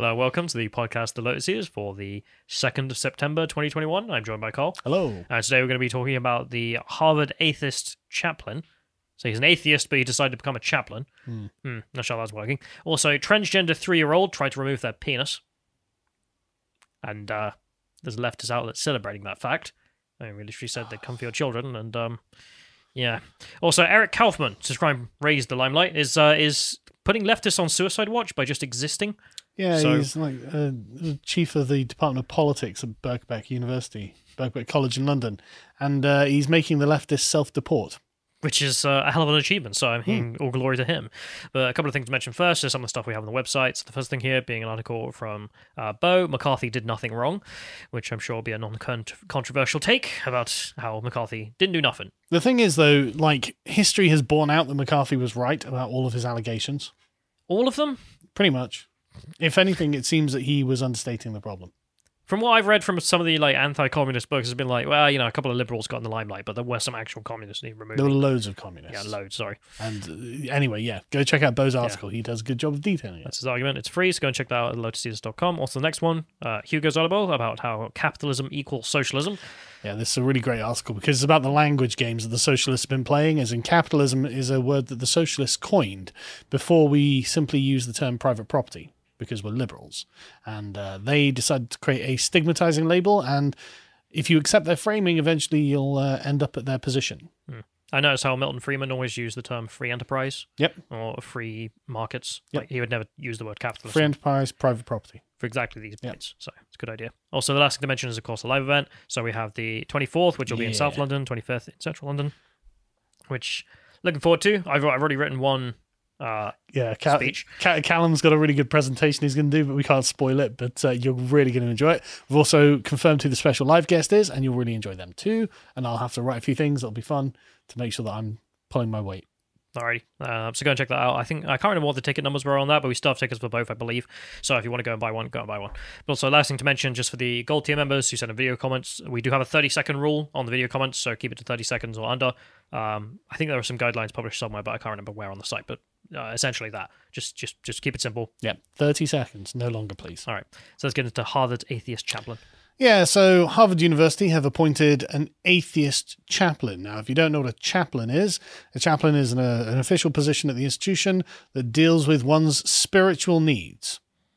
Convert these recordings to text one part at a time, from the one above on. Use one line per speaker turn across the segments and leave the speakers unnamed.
Hello, welcome to the podcast The Lotus Eaters for the 2nd of September 2021. I'm joined by Carl.
Hello.
Today we're going to be talking about the Harvard atheist chaplain. So he's an atheist, but he decided to become a chaplain. Not sure that's working. Also, transgender 3-year-old tried to remove their penis. And there's a leftist outlet celebrating that fact. I mean, literally said they'd come for your children, and yeah. Also, Eric Kaufman, since crime raised the limelight, is putting leftists on suicide watch by just existing.
Yeah,
So-
he's like chief of the Department of Politics at Birkbeck University, Birkbeck College in London, and he's making the leftists self-deport.
Which is a hell of an achievement, so I mean, all glory to him. But a couple of things to mention first is some of the stuff we have on the website. So the first thing here being an article from Bo, McCarthy did nothing wrong, which I'm sure will be a non-controversial take about how McCarthy didn't do nothing.
The thing is, though, like, history has borne out that McCarthy was right about all of his allegations.
All of them?
Pretty much. If anything, it seems that he was understating the problem.
From what I've read from some of the anti-communist books, it's been like, well, a couple of liberals got in the limelight, but there were some actual communists he removed.
There were loads of communists.
Yeah, loads, sorry.
And anyway, yeah, go check out Bo's article. He does a good job of detailing it.
That's his argument. It's free, so go and check that out at lotuseaters.com. Also, the next one, Hugo's article about how capitalism equals socialism.
Yeah, this is a really great article because it's about the language games that the socialists have been playing, as in capitalism is a word that the socialists coined before we simply use the term private property, because we're liberals. And they decided to create a stigmatizing label, and if you accept their framing, eventually you'll end up at their position.
I noticed how Milton Friedman always used the term free enterprise.
Yep.
Or free markets.
Yep.
Like, he would never use the word capitalism
Free enterprise, private property.
for exactly these points. So it's a good idea. Also, the last thing to mention is, of course, the live event. So we have the 24th, which will be in South London, 25th in Central London, which looking forward to. I've already written one speech.
Callum's got a really good presentation he's going to do, but we can't spoil it, but you're really going to enjoy it. We've also confirmed who the special live guest is, and you'll really enjoy them too, and I'll have to write a few things that'll be fun to make sure that I'm pulling my weight.
Alrighty, so go and check that out. I can't remember what the ticket numbers were on that, but we still have tickets for both, I believe. So if you want to go and buy one, go and buy one. But also, last thing to mention, just for the Gold tier members who send in video comments, we do have a 30-second rule on the video comments, so keep it to 30 seconds or under. I think there are some guidelines published somewhere, but I can't remember where on the site. But essentially that. Just keep it simple.
Yeah, 30 seconds, no longer, please.
All right, so let's get into Harvard atheist chaplain.
Yeah, so Harvard University have appointed an atheist chaplain. Now, if you don't know what a chaplain is an official position at the institution that deals with one's spiritual needs.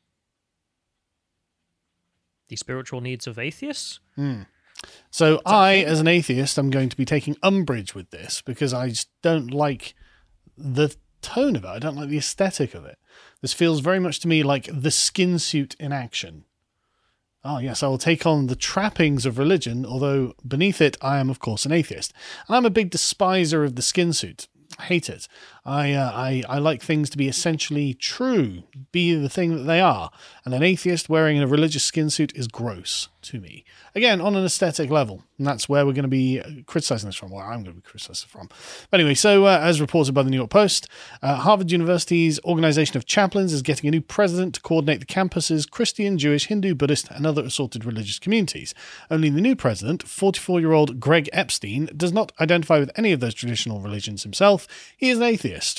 The spiritual needs of atheists?
So I, as an atheist, I'm going to be taking umbrage with this because I just don't like the tone of it. I don't like the aesthetic of it. This feels very much to me like the skin suit in action. Oh, yes, I will take on the trappings of religion, although beneath it, I am, of course, an atheist. And I'm a big despiser of the skin suit. I hate it. I like things to be essentially true, be the thing that they are. And an atheist wearing a religious skin suit is gross to me. Again, on an aesthetic level. And that's where we're going to be criticizing this from, where I'm going to be criticizing from. But anyway, so as reported by the New York Post, Harvard University's Organization of Chaplains is getting a new president to coordinate the campus's Christian, Jewish, Hindu, Buddhist, and other assorted religious communities. Only the new president, 44-year-old Greg Epstein, does not identify with any of those traditional religions himself. He is an atheist.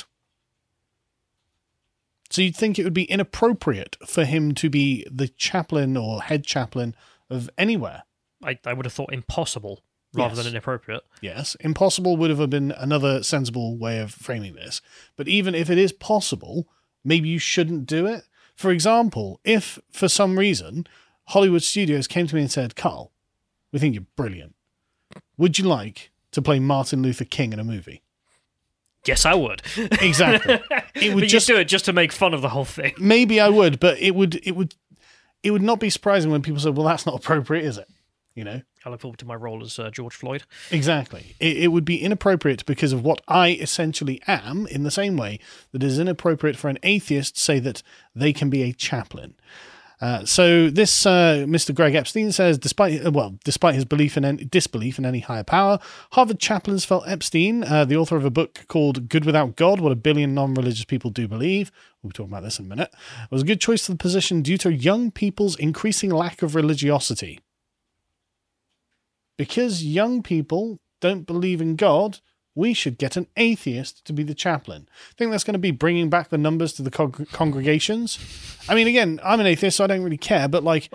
So you'd think it would be inappropriate for him to be the chaplain or head chaplain of anywhere.
I would have thought impossible rather than inappropriate.
Yes, impossible would have been another sensible way of framing this. But even if it is possible, maybe you shouldn't do it. For example, if for some reason Hollywood Studios came to me and said, Carl, we think you're brilliant. Would you like to play Martin Luther King in a movie?
Yes, I would.
Exactly. It would
but
just
you do it just to make fun of the whole thing.
Maybe I would, but it would not be surprising when people said, well, that's not appropriate, is it? You know?
I look forward to my role as George Floyd.
Exactly. It would be inappropriate because of what I essentially am, in the same way that it is inappropriate for an atheist to say that they can be a chaplain. So this Mr. Greg Epstein says, despite his disbelief in any higher power, Harvard chaplains felt Epstein, the author of a book called Good Without God, What a Billion Non-Religious People Do Believe, we'll be talking about this in a minute, was a good choice for the position due to young people's increasing lack of religiosity. Because young people don't believe in God, we should get an atheist to be the chaplain. Think that's going to be bringing back the numbers to the congregations? I mean, again, I'm an atheist, so I don't really care, but like,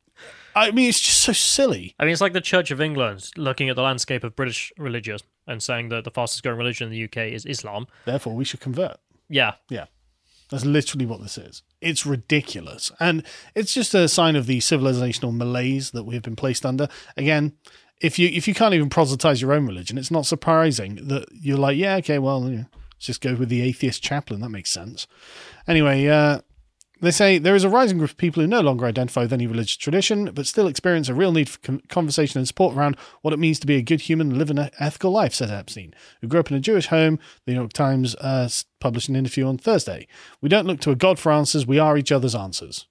I mean, it's just so silly.
I mean, it's like the Church of England looking at the landscape of British religion and saying that the fastest growing religion in the UK is Islam.
Therefore, we should convert.
Yeah.
Yeah. That's literally what this is. It's ridiculous. And it's just a sign of the civilizational malaise that we've been placed under. Again, if you can't even proselytize your own religion, it's not surprising that you're like, yeah, okay, well, let's just go with the atheist chaplain. That makes sense. Anyway, they say there is a rising group of people who no longer identify with any religious tradition, but still experience a real need for conversation and support around what it means to be a good human and live an ethical life, says Epstein, who grew up in a Jewish home. The New York Times published an interview on Thursday. We don't look to a God for answers. We are each other's answers.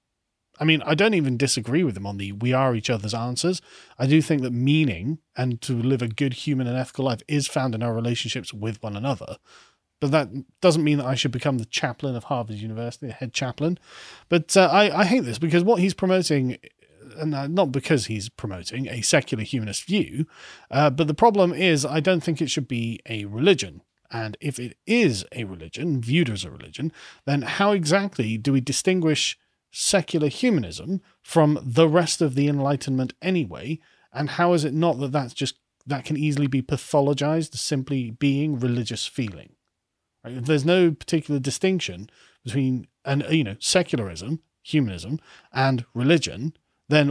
I mean, I don't even disagree with him on the we are each other's answers. I do think that meaning and to live a good human and ethical life is found in our relationships with one another. But that doesn't mean that I should become the chaplain of Harvard University, the head chaplain. But I hate this because what he's promoting, and not because he's promoting a secular humanist view, but the problem is I don't think it should be a religion. And if it is a religion, viewed as a religion, then how exactly do we distinguish secular humanism from the rest of the Enlightenment anyway? And how is it not that can easily be pathologized as simply being religious feeling? Right? If there's no particular distinction between secularism, humanism, and religion, then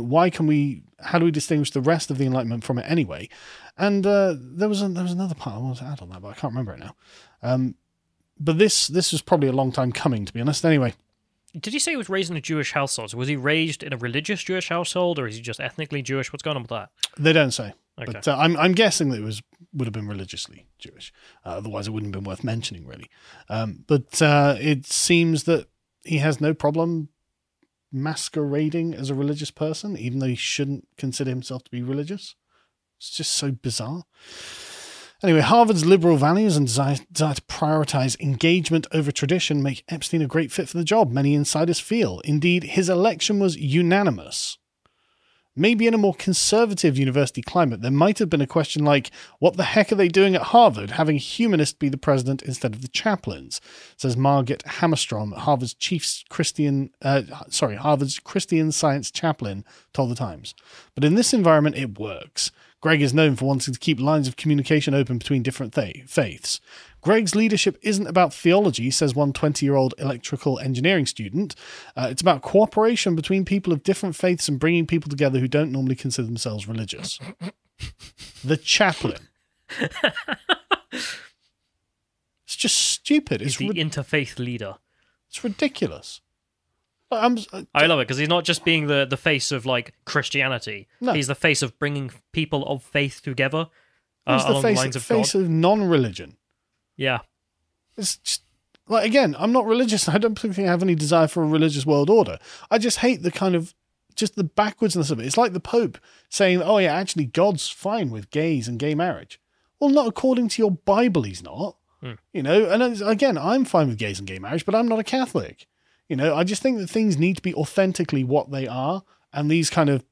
how do we distinguish the rest of the Enlightenment from it anyway? And there was another part I wanted to add on that, but I can't remember it now. But this was probably a long time coming, to be honest. Anyway.
Did you say he was raised in a Jewish household? So was he raised in a religious Jewish household, or is he just ethnically Jewish? What's going on with that?
They don't say.
Okay.
But I'm guessing that it would have been religiously Jewish. Otherwise, it wouldn't have been worth mentioning, really. But it seems that he has no problem masquerading as a religious person, even though he shouldn't consider himself to be religious. It's just so bizarre. Anyway, Harvard's liberal values and desire to prioritize engagement over tradition make Epstein a great fit for the job, many insiders feel. Indeed, his election was unanimous. Maybe in a more conservative university climate, there might have been a question like, what the heck are they doing at Harvard, having a humanist be the president instead of the chaplains, says Margaret Hammerstrom, Harvard's Harvard's Christian Science chaplain, told the Times. But in this environment, it works. Greg is known for wanting to keep lines of communication open between different faiths. Greg's leadership isn't about theology, says one 20-year-old electrical engineering student. It's about cooperation between people of different faiths and bringing people together who don't normally consider themselves religious. The chaplain. It's just stupid.
He's the interfaith leader.
It's ridiculous.
I love it because he's not just being the face of like Christianity. No. He's the face of bringing people of faith together.
He's the face of non-religion.
Yeah.
It's just, like, again, I'm not religious. I don't think I have any desire for a religious world order. I just hate the kind of, just the backwardsness of it. It's like the Pope saying, oh yeah, actually God's fine with gays and gay marriage. Well, not according to your Bible, he's not. And again, I'm fine with gays and gay marriage, but I'm not a Catholic. I just think that things need to be authentically what they are. And these kind of,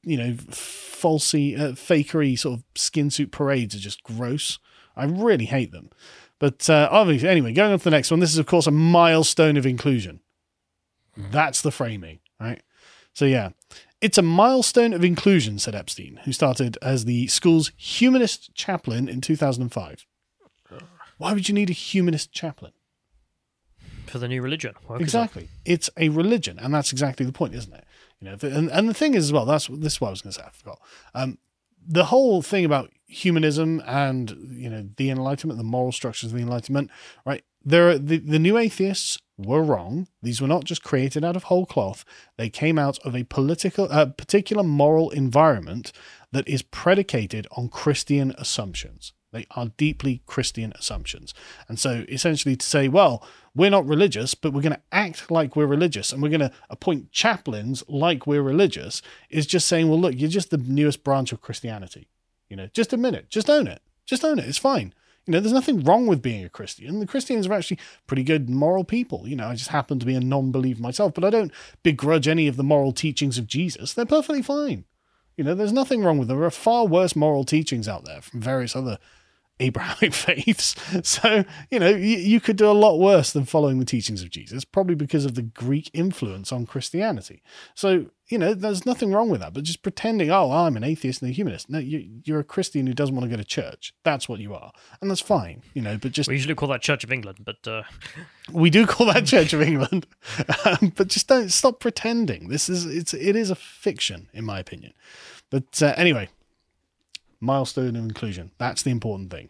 fakery sort of skin suit parades are just gross. I really hate them. But obviously, anyway, going on to the next one. This is, of course, a milestone of inclusion. That's the framing, right? So, yeah, it's a milestone of inclusion, said Epstein, who started as the school's humanist chaplain in 2005. Why would you need a humanist chaplain?
For the new religion.
Exactly. It's a religion, and that's exactly the point, isn't it? And the thing is, as well, this is what I was going to say, I forgot. The whole thing about humanism and, the Enlightenment, the moral structures of the Enlightenment, right? The new atheists were wrong. These were not just created out of whole cloth. They came out of a particular moral environment that is predicated on Christian assumptions. They are deeply Christian assumptions. And so essentially to say, well, we're not religious, but we're going to act like we're religious and we're going to appoint chaplains like we're religious is just saying, well, look, you're just the newest branch of Christianity. Just admit it. Just own it. Just own it. It's fine. There's nothing wrong with being a Christian. The Christians are actually pretty good moral people. I just happen to be a non-believer myself, but I don't begrudge any of the moral teachings of Jesus. They're perfectly fine. There's nothing wrong with them. There are far worse moral teachings out there from various other Abrahamic faiths. So, you could do a lot worse than following the teachings of Jesus, probably because of the Greek influence on Christianity. So, there's nothing wrong with that, but just pretending, oh, I'm an atheist and a humanist. No, you're a Christian who doesn't want to go to church. That's what you are. And that's fine, but just...
We usually call that Church of England, but...
We do call that Church of England, but just don't stop pretending. It is a fiction, in my opinion. But anyway, milestone of inclusion. That's the important thing.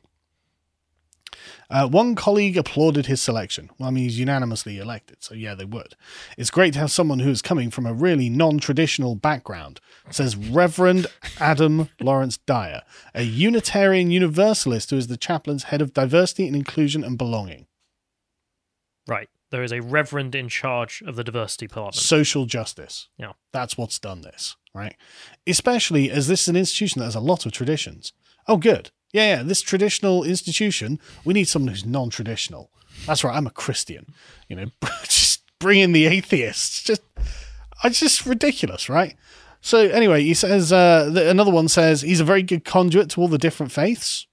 One colleague applauded his selection. Well, I mean, he's unanimously elected, so yeah, they would. It's great to have someone who is coming from a really non-traditional background, says Reverend Adam Lawrence Dyer, a Unitarian Universalist who is the chaplain's head of diversity and inclusion and belonging.
Right. There is a reverend in charge of the diversity department.
Social justice.
Yeah.
That's what's done this, right? Especially as this is an institution that has a lot of traditions. Oh, good. Yeah, this traditional institution, we need someone who's non-traditional. That's right, I'm a Christian. Just bring in the atheists. It's just ridiculous, right? So anyway, he says, another one says, he's a very good conduit to all the different faiths.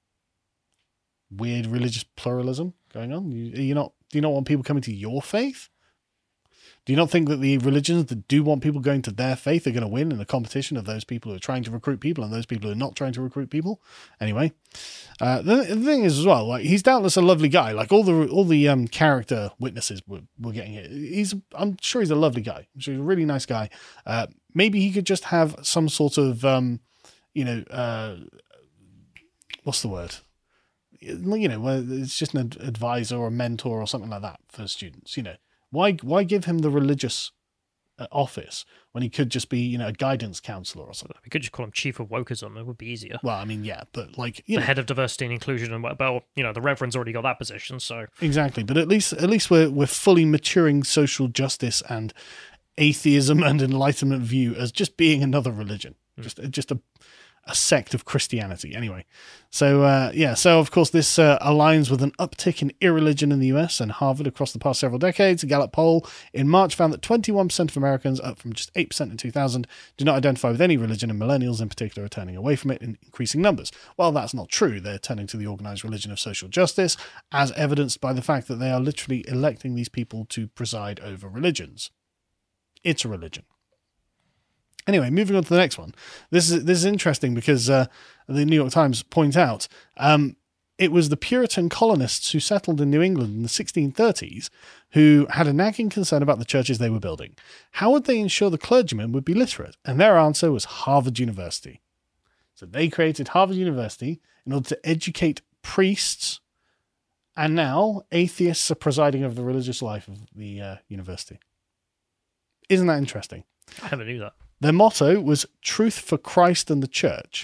Weird religious pluralism going on. Do you not want people coming to your faith? Do you not think that the religions that do want people going to their faith are going to win in the competition of those people who are trying to recruit people and those people who are not trying to recruit people? Anyway, the thing is as well, like, he's doubtless a lovely guy. Like all the character witnesses we're getting here, I'm sure he's a lovely guy. I'm sure he's a really nice guy. Maybe he could just have some sort of what's the word? Where it's just an advisor or a mentor or something like that for students. Why give him the religious office when he could just be, a guidance counselor or something?
We could just call him Chief of Wokeism. It would be easier.
Well, I mean, yeah, but
the head of diversity and inclusion, and the Reverend's already got that position, so
exactly. But at least we're fully maturing social justice and atheism and enlightenment view as just being another religion, just a sect of Christianity. Anyway, so of course this aligns with an uptick in irreligion in the US, and Harvard across the past several decades. A Gallup poll in March found that 21% of Americans, up from just 8% in 2000, do not identify with any religion, and millennials in particular are turning away from it in increasing numbers. Well, that's not true. They're turning to the organized religion of social justice, as evidenced by the fact that they are literally electing these people to preside over religions. It's a religion. Anyway, moving on to the next one. This is interesting because the New York Times point out it was the Puritan colonists who settled in New England in the 1630s who had a nagging concern about the churches they were building. How would they ensure the clergymen would be literate? And their answer was Harvard University. So they created Harvard University in order to educate priests, and now atheists are presiding over the religious life of the university. Isn't that interesting?
I never knew that.
Their motto was truth for Christ and the church.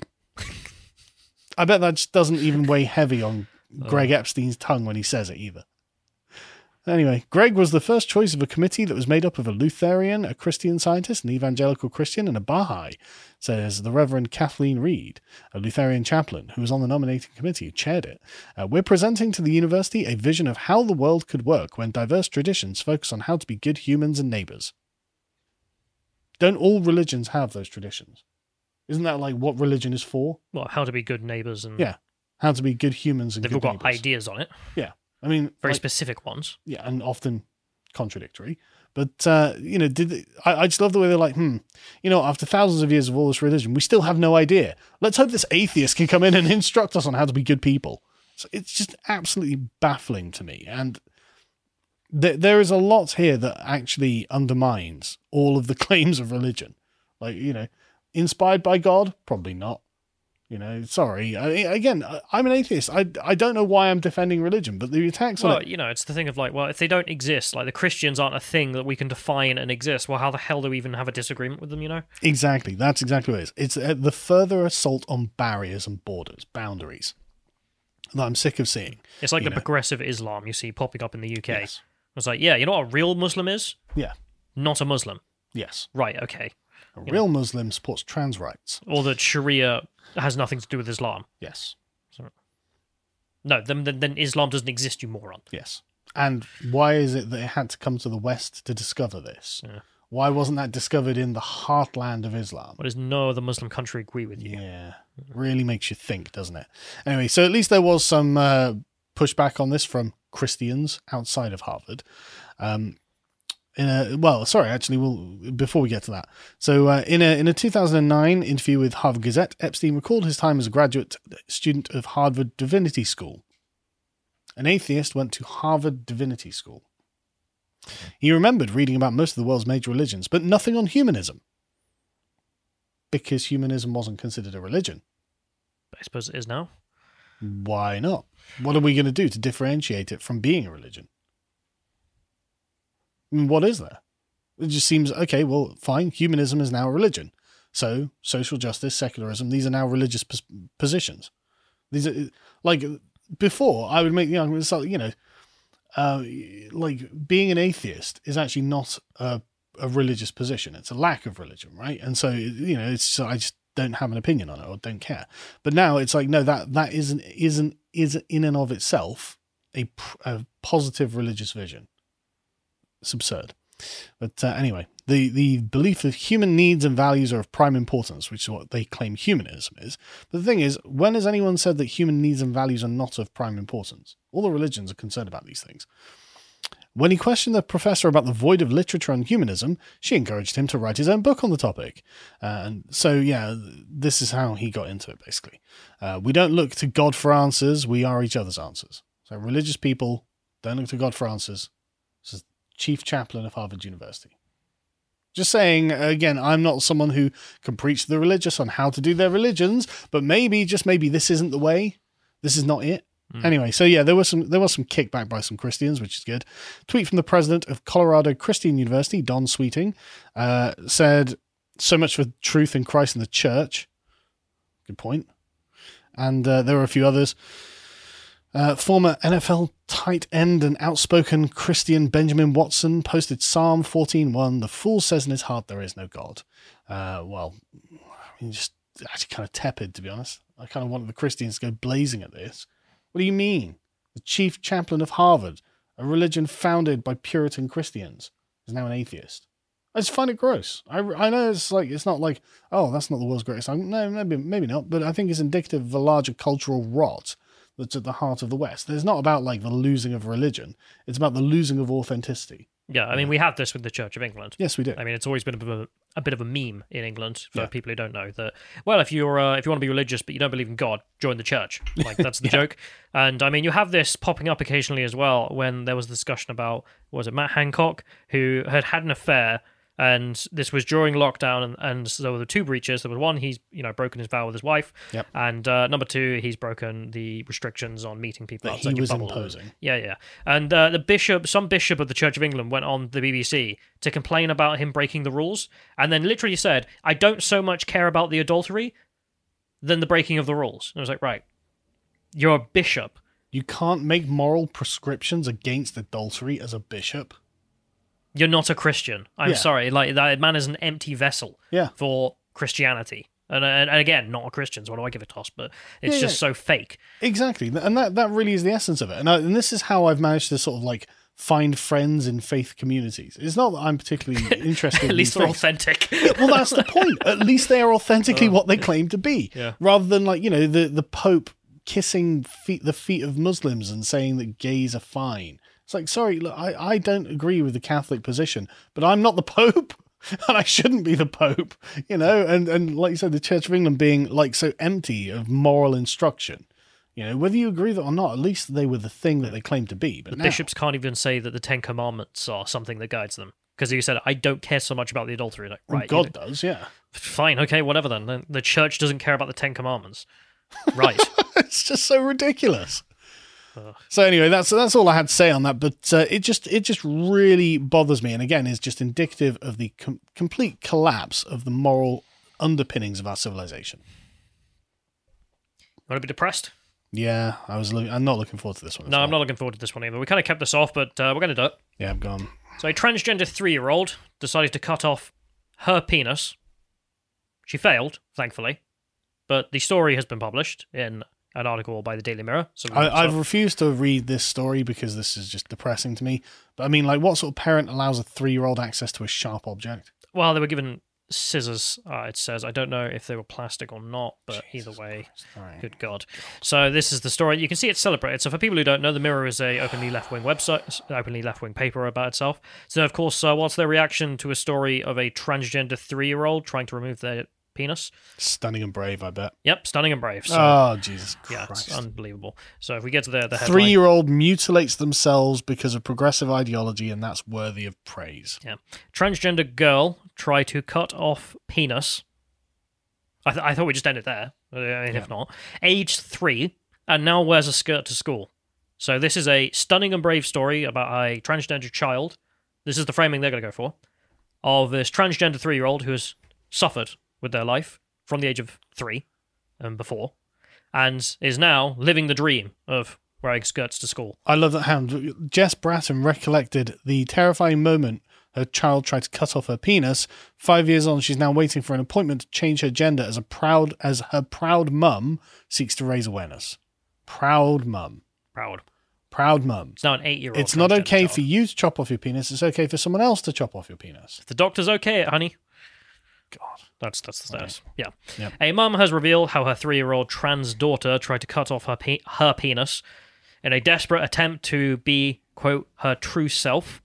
I bet that just doesn't even weigh heavy on Greg Epstein's tongue when he says it either. Anyway, Greg was the first choice of a committee that was made up of a Lutheran, a Christian Scientist, an evangelical Christian, and a Baha'i, says the Reverend Kathleen Reed, a Lutheran chaplain who was on the nominating committee who chaired it. We're presenting to the university a vision of how the world could work when diverse traditions focus on how to be good humans and neighbors. Don't all religions have those traditions? Isn't that like what religion is for?
Well, how to be good neighbours and...
Yeah, how to be good humans and
they've
good
all got
neighbours.
ideas on it.
Yeah, I mean...
Very specific ones.
Yeah, and often contradictory. But, I just love the way they're like, after thousands of years of all this religion, we still have no idea. Let's hope this atheist can come in and instruct us on how to be good people. So it's just absolutely baffling to me. And there is a lot here that actually undermines all of the claims of religion. Like, inspired by God? Probably not. Sorry. Again, I'm an atheist. I don't know why I'm defending religion, but the attacks on it...
it's the thing of if they don't exist, the Christians aren't a thing that we can define and exist, well, how the hell do we even have a disagreement with them,
Exactly. That's exactly what it is. It's the further assault on barriers and boundaries that I'm sick of seeing.
It's like the progressive Islam you see popping up in the UK.
Yes.
It's like, yeah, you know what a real Muslim is?
Yeah.
Not a Muslim.
Yes.
Right, okay.
A real Muslim supports trans rights.
Or that Sharia has nothing to do with Islam.
Yes.
No, then Islam doesn't exist, you moron.
Yes. And why is it that it had to come to the West to discover this?
Yeah.
Why wasn't that discovered in the heartland of Islam?
Why does no other Muslim country agree with you?
Yeah, really makes you think, doesn't it? Anyway, so at least there was some pushback on this from Christians outside of Harvard. Before we get to that. So in a 2009 interview with Harvard Gazette, Epstein recalled his time as a graduate student of Harvard Divinity School. An atheist went to Harvard Divinity School. He remembered reading about most of the world's major religions, but nothing on humanism. Because humanism wasn't considered a religion.
I suppose it is now.
Why not? What are we going to do to differentiate it from being a religion? I mean, what is there? It just seems, okay, well, fine, humanism is now a religion. So, social justice, secularism, these are now religious positions. These are, like, before, I would make the argument, like, being an atheist is actually not a religious position. It's a lack of religion, right? And so, I just don't have an opinion on it or don't care. But now it's like, no, that isn't in and of itself a positive religious vision. It's absurd. But anyway, the belief that human needs and values are of prime importance, which is what they claim humanism is. But the thing is, when has anyone said that human needs and values are not of prime importance? All the religions are concerned about these things. When he questioned the professor about the void of literature on humanism, she encouraged him to write his own book on the topic. And so, yeah, this is how he got into it, basically. We don't look to God for answers, we are each other's answers. So religious people don't look to God for answers. This is Chief Chaplain of Harvard University. Just saying, again, I'm not someone who can preach to the religious on how to do their religions, but maybe, just maybe, this isn't the way. This is not it. Anyway, so yeah, there was some kickback by some Christians, which is good. Tweet from the president of Colorado Christian University, Don Sweeting, said, "So much for truth in Christ and the church." Good point. And there were a few others. Former NFL tight end and outspoken Christian Benjamin Watson posted Psalm 14:1. "The fool says in his heart there is no God." Just actually kind of tepid, to be honest. I kind of wanted the Christians to go blazing at this. What do you mean? The chief chaplain of Harvard, a religion founded by Puritan Christians, is now an atheist. I just find it gross. I know it's not like, oh, that's not the world's greatest song. No, maybe not. But I think it's indicative of a larger cultural rot that's at the heart of the West. It's not about like the losing of religion. It's about the losing of authenticity.
Yeah, I mean, we have this with the Church of England.
Yes, we do.
I mean, it's always been a bit of a meme in England for people who don't know that. Well, if you want to be religious but you don't believe in God, join the church. Like that's the joke. And I mean, you have this popping up occasionally as well. When there was a discussion about, was it Matt Hancock, who had an affair. And this was during lockdown, and so there were two breaches. There was one, he's broken his vow with his wife, and number two, he's broken the restrictions on meeting people outside your bubble.
Imposing.
Yeah. And some bishop of the Church of England went on the BBC to complain about him breaking the rules, and then literally said, "I don't so much care about the adultery than the breaking of the rules." And I was like, right, you're a bishop.
You can't make moral prescriptions against adultery as a bishop.
You're not a Christian. I'm sorry. Like, that man is an empty vessel for Christianity. And again, not a Christian, so what do I give a toss? But it's just so fake.
Exactly. And that really is the essence of it. And this is how I've managed to sort of like find friends in faith communities. It's not that I'm particularly interested
At least they're authentic.
Well, that's the point. At least they are authentically what they claim to be.
Yeah.
Rather than like, the Pope kissing the feet of Muslims and saying that gays are fine. It's like, sorry, look, I don't agree with the Catholic position, but I'm not the Pope, and I shouldn't be the Pope, and like you said, the Church of England being like so empty of moral instruction. Whether you agree with it or not, at least they were the thing that they claimed to be. But
the bishops can't even say that the Ten Commandments are something that guides them. Because you said, I don't care so much about the adultery. Like, right,
God does, yeah.
Fine, okay, whatever then. The church doesn't care about the Ten Commandments. Right.
It's just so ridiculous. So anyway, that's all I had to say on that. But it just really bothers me, and again, is just indicative of the complete collapse of the moral underpinnings of our civilization.
Want to be depressed?
Yeah, I'm not looking forward to this one.
No, I'm not looking forward to this one either. We kind of kept this off, but we're going to do it.
Yeah, I'm gone.
So a transgender 3-year-old decided to cut off her penis. She failed, thankfully, but the story has been published in an article by the Daily Mirror. So
I've refused to read this story because this is just depressing to me. But I mean, like, what sort of parent allows a 3-year-old access to a sharp object?
Well, they were given scissors, it says. I don't know if they were plastic or not, but either way, good God. So this is the story. You can see it's celebrated. So for people who don't know, the Mirror is a openly left-wing website, openly left-wing paper about itself. So of course, what's their reaction to a story of a transgender 3-year-old trying to remove their penis?
Stunning and brave, I bet.
Yep, stunning and brave. So,
oh, Jesus Christ.
Yeah, it's unbelievable. So if we get to the headline...
3-year-old mutilates themselves because of progressive ideology, and that's worthy of praise.
Yeah. Transgender girl try to cut off penis. I thought we just ended there. If not. Age 3, and now wears a skirt to school. So this is a stunning and brave story about a transgender child. This is the framing they're going to go for. Of this transgender 3-year-old who has suffered with their life from the age of 3 and before, and is now living the dream of wearing skirts to school.
I love that how Jess Bratton recollected the terrifying moment her child tried to cut off her penis. 5 years on, she's now waiting for an appointment to change her gender as her proud mum seeks to raise awareness. Proud mum. Proud mum.
It's now an 8-year-old.
It's not okay for you to chop off your penis. It's okay for someone else to chop off your penis.
If the doctor's okay, honey.
God.
That's the status.
Right.
Yeah.
Yep.
A mum has revealed how her 3-year-old trans daughter tried to cut off her penis in a desperate attempt to be, quote, her true self.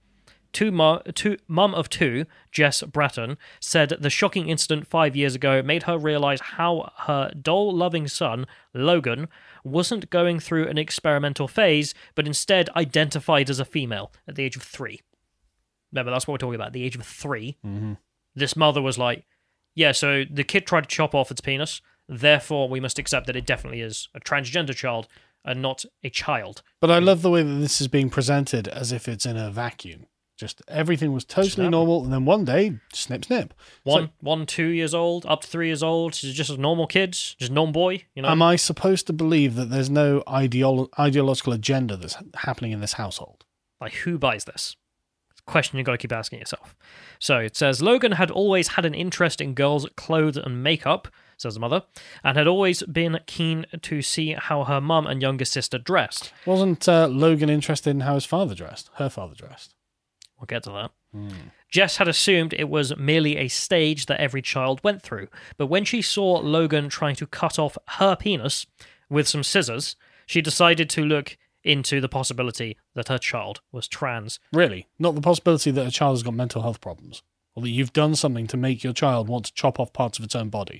Mum of 2, Jess Bratton, said the shocking incident 5 years ago made her realise how her doll-loving son, Logan, wasn't going through an experimental phase, but instead identified as a female at the age of 3. Remember, that's what we're talking about, the age of 3.
Mm-hmm.
This mother was like, yeah, so the kid tried to chop off its penis, therefore we must accept that it definitely is a transgender child and not a child.
But I love the way that this is being presented as if it's in a vacuum. Just everything was totally normal, and then one day, snip, snip.
2 years old, up to 3 years old, she's just a normal kid, just a normal boy, you know?
Am I supposed to believe that there's no ideological agenda that's happening in this household?
Like, who buys this? It's a question you've got to keep asking yourself. So it says, Logan had always had an interest in girls' clothes and makeup, says the mother, and had always been keen to see how her mum and younger sister dressed.
Wasn't Logan interested in how her father dressed?
We'll get to that. Jess had assumed it was merely a stage that every child went through, but when she saw Logan trying to cut off her penis with some scissors, she decided to look into the possibility that her child was trans.
Really? Not the possibility that a child has got mental health problems? Or that you've done something to make your child want to chop off parts of its own body?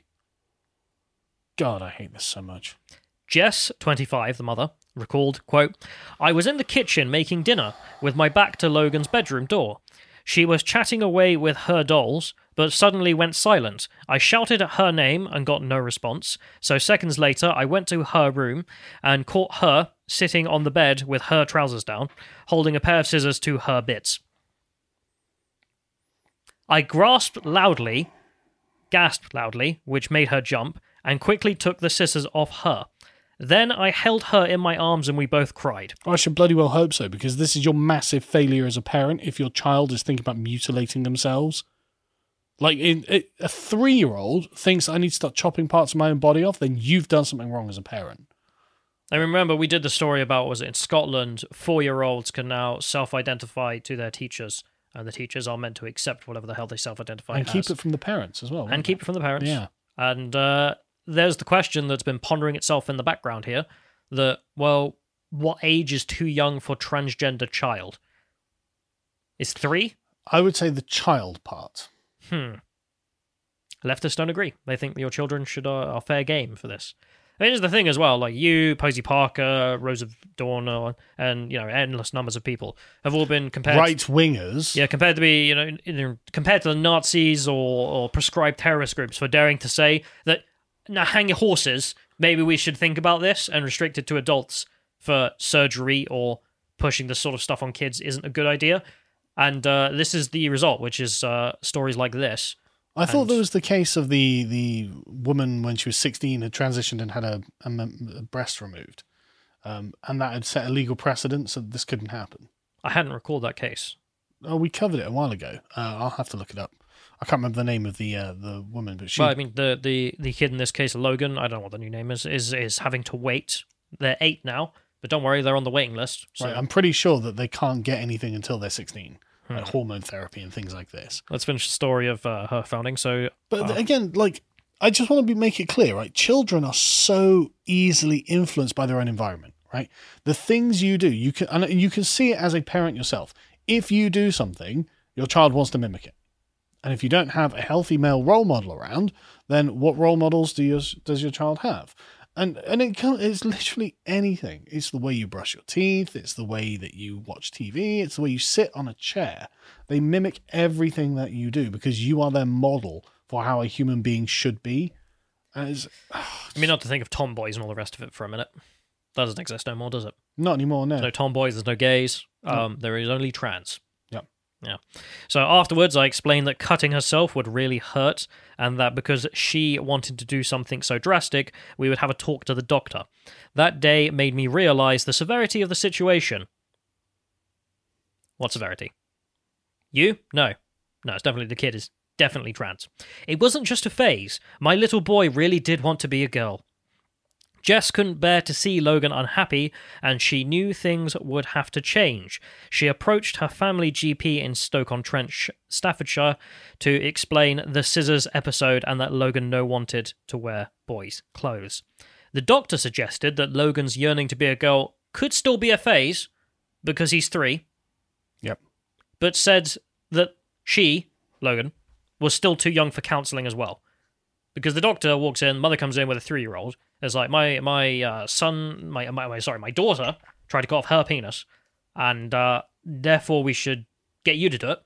God, I hate this so much.
Jess, 25, the mother, recalled, quote, I was in the kitchen making dinner with my back to Logan's bedroom door. She was chatting away with her dolls, but suddenly went silent. I shouted at her name and got no response. So seconds later, I went to her room and caught her sitting on the bed with her trousers down, holding a pair of scissors to her bits. I gasped loudly, which made her jump, and quickly took the scissors off her. Then I held her in my arms and we both cried.
I should bloody well hope so, because this is your massive failure as a parent if your child is thinking about mutilating themselves. Like, a 3-year-old thinks I need to start chopping parts of my own body off, then you've done something wrong as a parent.
I remember we did the story about, was it in Scotland, 4-year-olds can now self-identify to their teachers, and the teachers are meant to accept whatever the hell they self-identify as.
And keep it from the parents as well.
And keep it from the parents.
Yeah.
And there's the question that's been pondering itself in the background here, that, well, what age is too young for transgender child? Is 3?
I would say the child part.
Leftists don't agree. They think your children should are fair game for this. I mean, here's the thing as well, like you, Posey Parker, Rose of Dawn, and, you know, endless numbers of people have all been compared...
Right-wingers.
Yeah, compared to be, compared to the Nazis or prescribed terrorist groups for daring to say that, now hang your horses, maybe we should think about this and restrict it to adults for surgery or pushing this sort of stuff on kids isn't a good idea. And this is the result, which is stories like this.
I thought there was the case of the woman when she was 16 had transitioned and had a breast removed. And that had set a legal precedent, so this couldn't happen.
I hadn't recalled that case.
Oh, we covered it a while ago. I'll have to look it up. I can't remember the name of the woman, but she.
Well, I mean, the kid in this case, Logan, I don't know what the new name is having to wait. They're 8 now, but don't worry, they're on the waiting list. So.
Right, I'm pretty sure that they can't get anything until they're 16, like hormone therapy and things like this.
Let's finish the story of her founding. So,
but again, like, I just want to make it clear, right? Children are so easily influenced by their own environment, right? The things you do, you can see it as a parent yourself. If you do something, your child wants to mimic it. And if you don't have a healthy male role model around, then what role models does your child have? And it's literally anything. It's the way you brush your teeth. It's the way that you watch TV. It's the way you sit on a chair. They mimic everything that you do because you are their model for how a human being should be. I
mean, not to think of tomboys and all the rest of it for a minute. That doesn't exist no more, does it?
Not anymore, no.
There's no tomboys, there's no gays. There is only trans.
Yeah.
So afterwards, I explained that cutting herself would really hurt, and that because she wanted to do something so drastic, we would have a talk to the doctor. That day made me realize the severity of the situation. What severity? You? No, it's definitely the kid is definitely trans. It wasn't just a phase. My little boy really did want to be a girl. Jess couldn't bear to see Logan unhappy, and she knew things would have to change. She approached her family GP in Stoke-on-Trent, Staffordshire, to explain the scissors episode and that Logan wanted to wear boys' clothes. The doctor suggested that Logan's yearning to be a girl could still be a phase, because he's 3.
Yep.
But said that she, Logan, was still too young for counselling as well. Because the doctor walks in, mother comes in with a 3-year-old. It's like, my daughter tried to cut off her penis, and therefore we should get you to do it.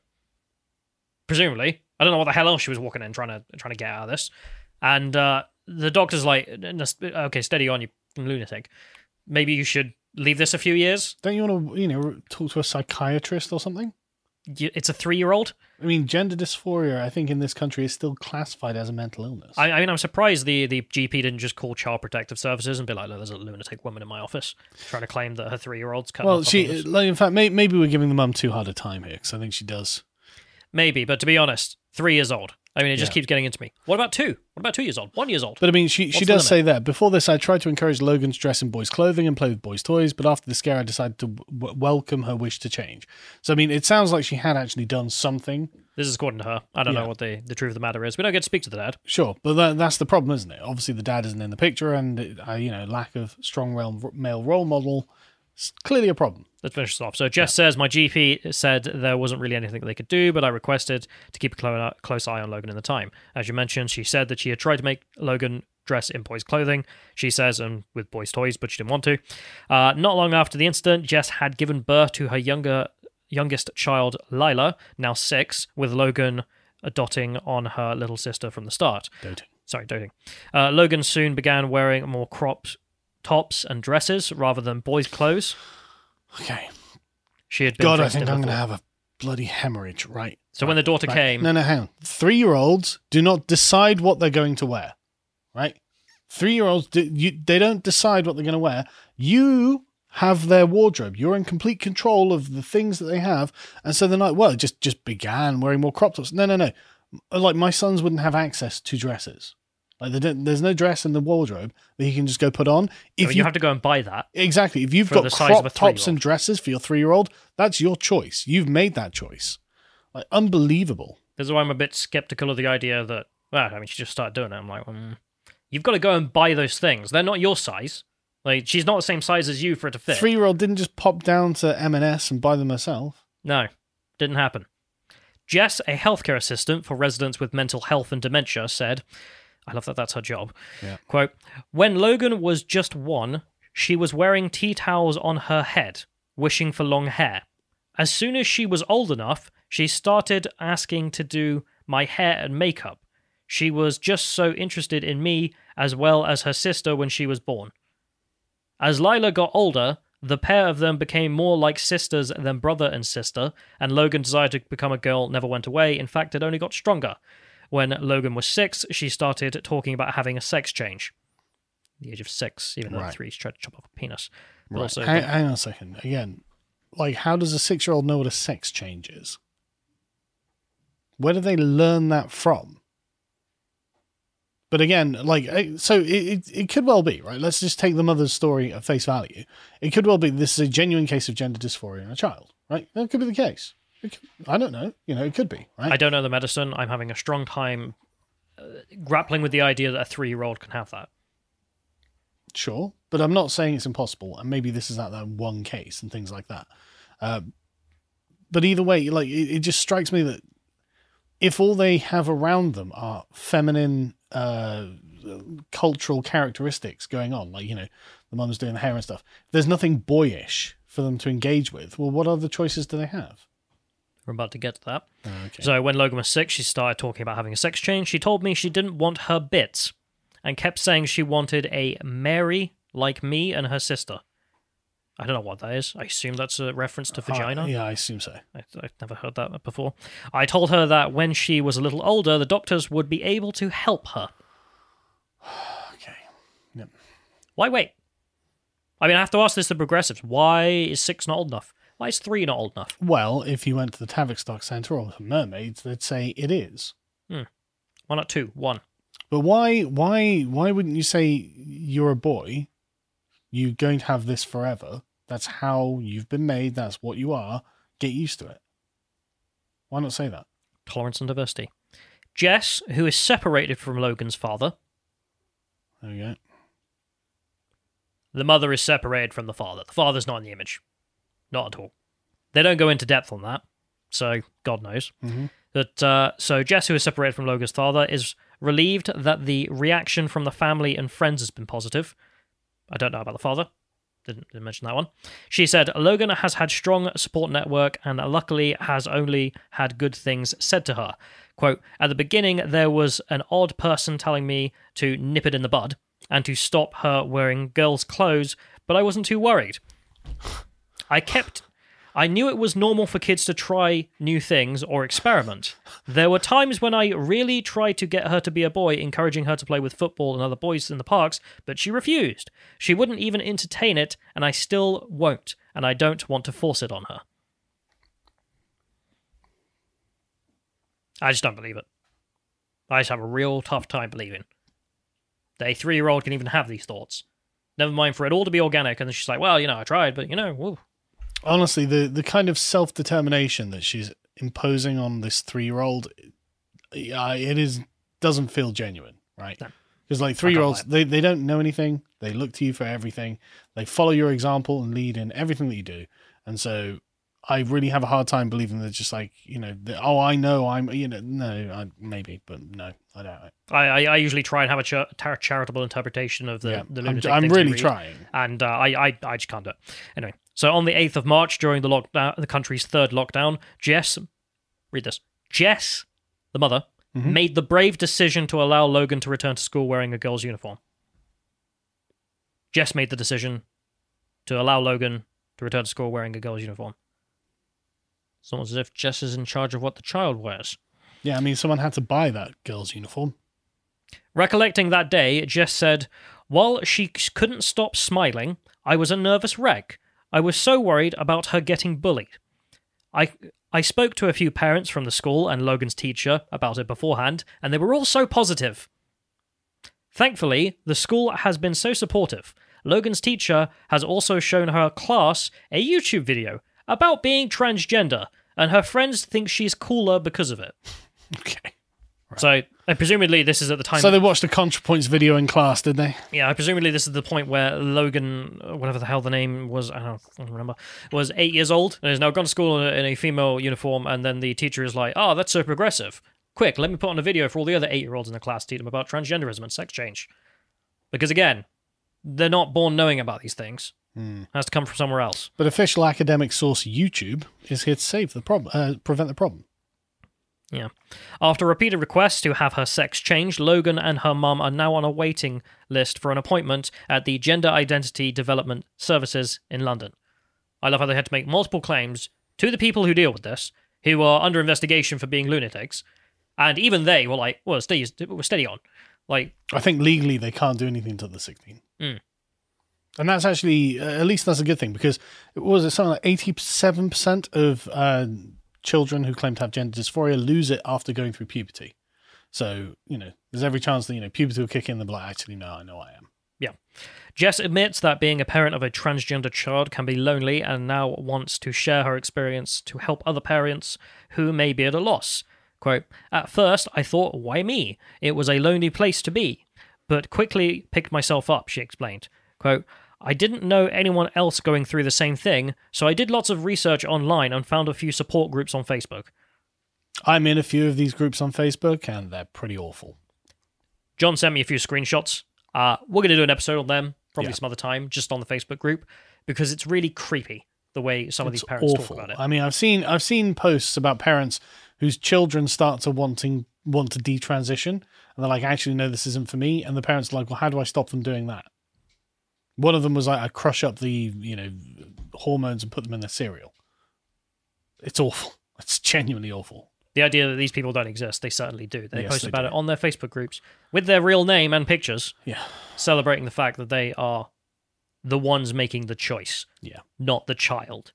Presumably. I don't know what the hell else she was walking in trying to get out of this. And the doctor's like, okay, steady on, you lunatic. Maybe you should leave this a few years.
Don't you want to, talk to a psychiatrist or something?
It's a 3-year-old.
I mean, gender dysphoria, I think, in this country is still classified as a mental illness.
I mean, I'm surprised the GP didn't just call Child Protective Services and be like, look, there's a lunatic woman in my office trying to claim that her 3-year-old's cut off.
Well, in fact, maybe we're giving the mum too hard a time here, because I think she does.
Maybe, but to be honest, 3 years old. I mean, it just keeps getting into me. What about 2? What about 2 years old? 1 year old?
But I mean, she does say that. Before this, I tried to encourage Logan to dress in boys' clothing and play with boys' toys, but after the scare, I decided to welcome her wish to change. So, I mean, it sounds like she had actually done something.
This is according to her. I don't know what the truth of the matter is. We don't get to speak to the dad.
Sure, but that's the problem, isn't it? Obviously, the dad isn't in the picture, and, lack of strong male role model is clearly a problem.
Let's finish this off. So Jess says, my GP said there wasn't really anything they could do, but I requested to keep a close eye on Logan in the time. As you mentioned, she said that she had tried to make Logan dress in boys' clothing, she says, and with boys' toys, but she didn't want to. Not long after the incident, Jess had given birth to her youngest child, Lila, now 6, with Logan dotting on her little sister from the start. Doting. Logan soon began wearing more cropped tops and dresses rather than boys' clothes.
Okay.
She had been
God, I think I'm going to have a bloody hemorrhage, right?
So when the daughter came...
No, hang on. 3-year-olds do not decide what they're going to wear, right? 3-year-olds, they don't decide what they're going to wear. You have their wardrobe. You're in complete control of the things that they have. And so they're like, well, just began wearing more crop tops. No. Like, my sons wouldn't have access to dresses. Like, there's no dress in the wardrobe that he can just go put on.
If you have to go and buy that.
Exactly. If you've got crop tops and dresses for your 3-year-old, that's your choice. You've made that choice. Like, unbelievable.
This is why I'm a bit skeptical of the idea that, she just started doing it. I'm like, you've got to go and buy those things. They're not your size. Like, she's not the same size as you for it to fit.
3-year-old didn't just pop down to M&S and buy them herself.
No, didn't happen. Jess, a healthcare assistant for residents with mental health and dementia, said... I love that that's her job.
Yeah.
Quote, when Logan was just 1, she was wearing tea towels on her head, wishing for long hair. As soon as she was old enough, she started asking to do my hair and makeup. She was just so interested in me as well as her sister when she was born. As Lila got older, the pair of them became more like sisters than brother and sister, and Logan's desire to become a girl never went away. In fact, it only got stronger. When Logan was 6, she started talking about having a sex change. At the age of 6, even though 3, she tried to chop off a penis.
Right. Also, hang on a second. Again, like, how does a 6-year-old know what a sex change is? Where do they learn that from? But again, so it could well be, right? Let's just take the mother's story at face value. It could well be this is a genuine case of gender dysphoria in a child, right? That could be the case. I don't know. It could be, right?
I don't know the medicine. I'm having a strong time grappling with the idea that a 3-year-old can have that.
Sure, but I'm not saying it's impossible, and maybe this is that one case and things like that. But either way, it just strikes me that if all they have around them are feminine cultural characteristics going on, the mum's doing the hair and stuff, there's nothing boyish for them to engage with. Well, what other choices do they have?
We're about to get to that.
Okay.
So when Logan was 6, she started talking about having a sex change. She told me she didn't want her bits and kept saying she wanted a Mary like me and her sister. I don't know what that is. I assume that's a reference to vagina.
Yeah, I assume so.
I've never heard that before. I told her that when she was a little older, the doctors would be able to help her.
Okay. Yep.
Why wait? I mean, I have to ask this to progressives. Why is 6 not old enough? Why is 3 not old enough?
Well, if you went to the Tavistock Centre or the Mermaids, they'd say it is.
Why not 2? 1.
But why wouldn't you say you're a boy? You're going to have this forever. That's how you've been made. That's what you are. Get used to it. Why not say that?
Tolerance and diversity. Jess, who is separated from Logan's father.
There we go.
The mother is separated from the father. The father's not in the image. Not at all. They don't go into depth on that, so God knows.
Mm-hmm.
But so Jess, who is separated from Logan's father, is relieved that the reaction from the family and friends has been positive. I don't know about the father. Didn't mention that one. She said, Logan has had strong support network and luckily has only had good things said to her. Quote, at the beginning, there was an odd person telling me to nip it in the bud and to stop her wearing girls' clothes, but I wasn't too worried. I knew it was normal for kids to try new things or experiment. There were times when I really tried to get her to be a boy, encouraging her to play with football and other boys in the parks, but she refused. She wouldn't even entertain it, and I still won't, and I don't want to force it on her. I just don't believe it. I just have a real tough time believing that a 3-year-old can even have these thoughts. Never mind for it all to be organic, and then she's like, well, I tried, but, woo.
Honestly, the kind of self-determination that she's imposing on this 3-year-old, doesn't feel genuine, right? Because 3-year-olds, they don't know anything. They look to you for everything. They follow your example and lead in everything that you do. And so I really have a hard time believing they're just I know I'm, maybe, but no, I don't.
I usually try and have a charitable interpretation of the lunatic
I'm
things
really
read,
trying.
And I just can't do it. Anyway, so on the 8th of March, during the country's 3rd lockdown, Jess, the mother, made the brave decision to allow Logan to return to school wearing a girl's uniform. Jess made the decision to allow Logan to return to school wearing a girl's uniform. It's almost as if Jess is in charge of what the child wears.
Yeah, I mean, someone had to buy that girl's uniform. Recollecting
that day, Jess said, while she couldn't stop smiling, I was a nervous wreck. I was so worried about her getting bullied. I spoke to a few parents from the school and Logan's teacher about it beforehand, and they were all so positive. Thankfully, the school has been so supportive. Logan's teacher has also shown her class a YouTube video about being transgender, and her friends think she's cooler because of it.
Okay. Right.
So, and presumably this is at the time...
So they watched a ContraPoints video in class, did they?
Yeah, presumably this is the point where Logan, whatever the hell the name was, I don't remember, was 8 years old, and has now gone to school in a female uniform, and then the teacher is like, oh, that's so progressive. Quick, let me put on a video for all the other 8-year-olds in the class to teach them about transgenderism and sex change. Because again, they're not born knowing about these things. It has to come from somewhere else.
But official academic source YouTube is here to save the problem, prevent the problem.
Yeah. After repeated requests to have her sex changed, Logan and her mum are now on a waiting list for an appointment at the Gender Identity Development Services in London. I love how they had to make multiple claims to the people who deal with this, who are under investigation for being lunatics, and even they were like, well, we're steady on. Like,
I think legally they can't do anything until they're 16. And that's actually, at least that's a good thing, because it was something like 87% of children who claim to have gender dysphoria lose it after going through puberty. So, there's every chance that, puberty will kick in and they'll be like, actually, no, I know I am.
Yeah. Jess admits that being a parent of a transgender child can be lonely and now wants to share her experience to help other parents who may be at a loss. Quote, "At first, I thought, why me? It was a lonely place to be, but quickly picked myself up," she explained. Quote, "I didn't know anyone else going through the same thing, so I did lots of research online and found a few support groups on Facebook."
I'm in a few of these groups on Facebook, and they're pretty awful.
John sent me a few screenshots. We're going to do an episode on them, probably
Yeah.
some other time, just on the Facebook group, because it's really creepy the way some of these parents
awful.
talk about it.
I mean, I've seen posts about parents whose children start to want to detransition, and they're like, actually, no, this isn't for me. And the parents are like, well, how do I stop them doing that? One of them was like, I crush up the hormones and put them in their cereal. It's awful. It's genuinely awful.
The idea that these people don't exist, they certainly do. They
Yes,
post
they
about
do.
it on their Facebook groups with their real name and pictures,
Yeah.
celebrating the fact that they are the ones making the choice,
Yeah.
not the child.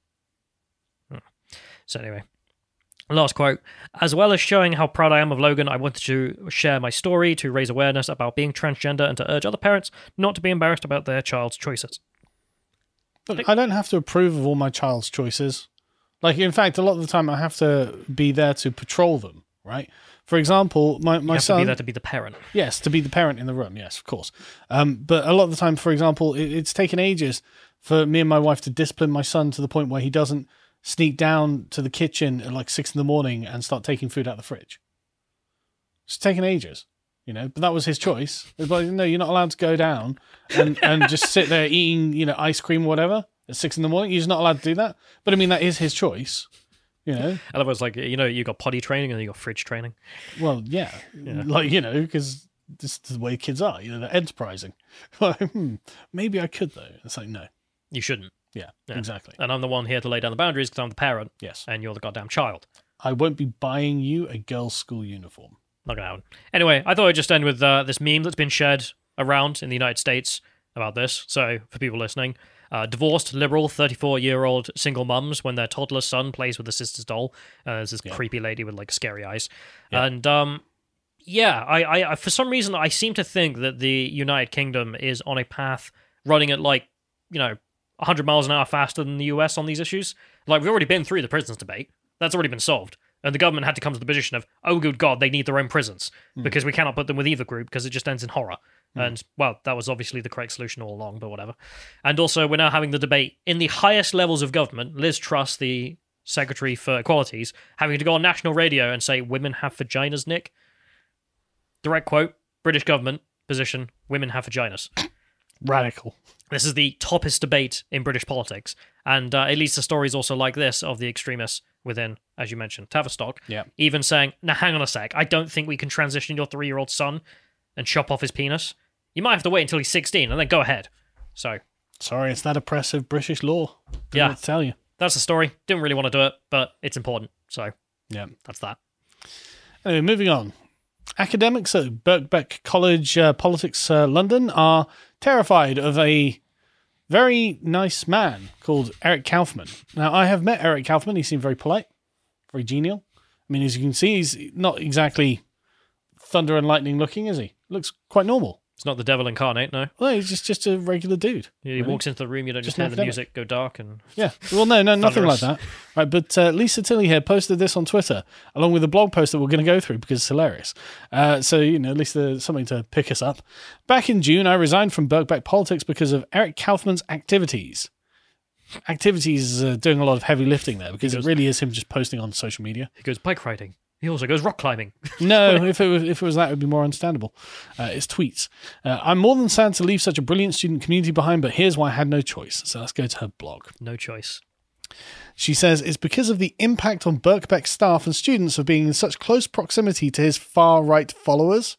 So anyway, last quote. "As well as showing how proud I am of Logan, I wanted to share my story to raise awareness about being transgender and to urge other parents not to be embarrassed about their child's choices."
Look, I don't have to approve of all my child's choices. Like, in fact, a lot of the time I have to be there to patrol them, right? For example, my
You have
son...
to be there to be the parent.
Yes, to be the parent in the room. Yes, of course. But a lot of the time, for example, it's taken ages for me and my wife to discipline my son to the point where he doesn't sneak down to the kitchen at like 6 a.m. and start taking food out of the fridge. It's taken ages, but that was his choice. It's like, no, you're not allowed to go down and just sit there eating, ice cream or whatever at 6 a.m. You're just not allowed to do that. But I mean, that is his choice,
Otherwise, like, you got potty training and you got fridge training.
Well, yeah. Like, because this is the way kids are, they're enterprising. Like, maybe I could, though. It's like, no.
You shouldn't.
Yeah,
Yeah.
exactly.
And I'm the one here to lay down the boundaries because I'm the parent.
Yes.
And you're the goddamn child.
I won't be buying you a girls' school uniform.
Not gonna happen. Anyway, I thought I'd just end with this meme that's been shared around in the United States about this. So, for people listening, divorced, liberal, 34-year-old single mums when their toddler son plays with the sister's doll. There's this creepy lady with, like, scary eyes.
Yeah.
And, I for some reason, I seem to think that the United Kingdom is on a path running at, like, 100 miles an hour faster than the US on these issues. Like, we've already been through the prisons debate. That's already been solved. And the government had to come to the position of, oh, good God, they need their own prisons because we cannot put them with either group because it just ends in horror. And, well, that was obviously the correct solution all along, but whatever. And also, we're now having the debate in the highest levels of government. Liz Truss, the Secretary for Equalities, having to go on national radio and say, women have vaginas, Nick. Direct quote, British government position, women have vaginas.
Radical.
This is the toppest debate in British politics. And it leads to stories also like this of the extremists within, as you mentioned, Tavistock.
Yeah.
Even saying, now hang on a sec, I don't think we can transition your 3-year-old son and chop off his penis. You might have to wait until he's 16 and then go ahead. So,
sorry, it's that oppressive British law. Didn't
Yeah.
know what to tell you.
that's the story. Didn't really want to do it, but it's important. So,
Yeah.
that's that.
Anyway, moving on. Academics at Birkbeck College, Politics London, are terrified of a very nice man called Eric Kaufman. Now, I have met Eric Kaufman. He seemed very polite, very genial. I mean, as you can see, he's not exactly thunder and lightning looking, is he? Looks quite normal.
It's not the devil incarnate, no.
Well, he's just a regular dude.
He
really.
walks into the room, you don't just
Just an
hear the
academic.
music go dark and...
Yeah. Well, no, nothing like
Thunderous.
that. Right, but Lisa Tilley here posted this on Twitter, along with a blog post that we're going to go through because it's hilarious. So, at least there's something to pick us up. Back in June, I resigned from Birkbeck Politics because of Eric Kaufman's activities. Activities is doing a lot of heavy lifting there because it really is him just posting on social media.
He goes bike riding. He also goes rock climbing.
No, if it was that, it would be more understandable. It's tweets. I'm more than sad to leave such a brilliant student community behind, but here's why I had no choice. So let's go to her blog.
No choice.
She says it's because of the impact on Birkbeck staff and students of being in such close proximity to his far-right followers.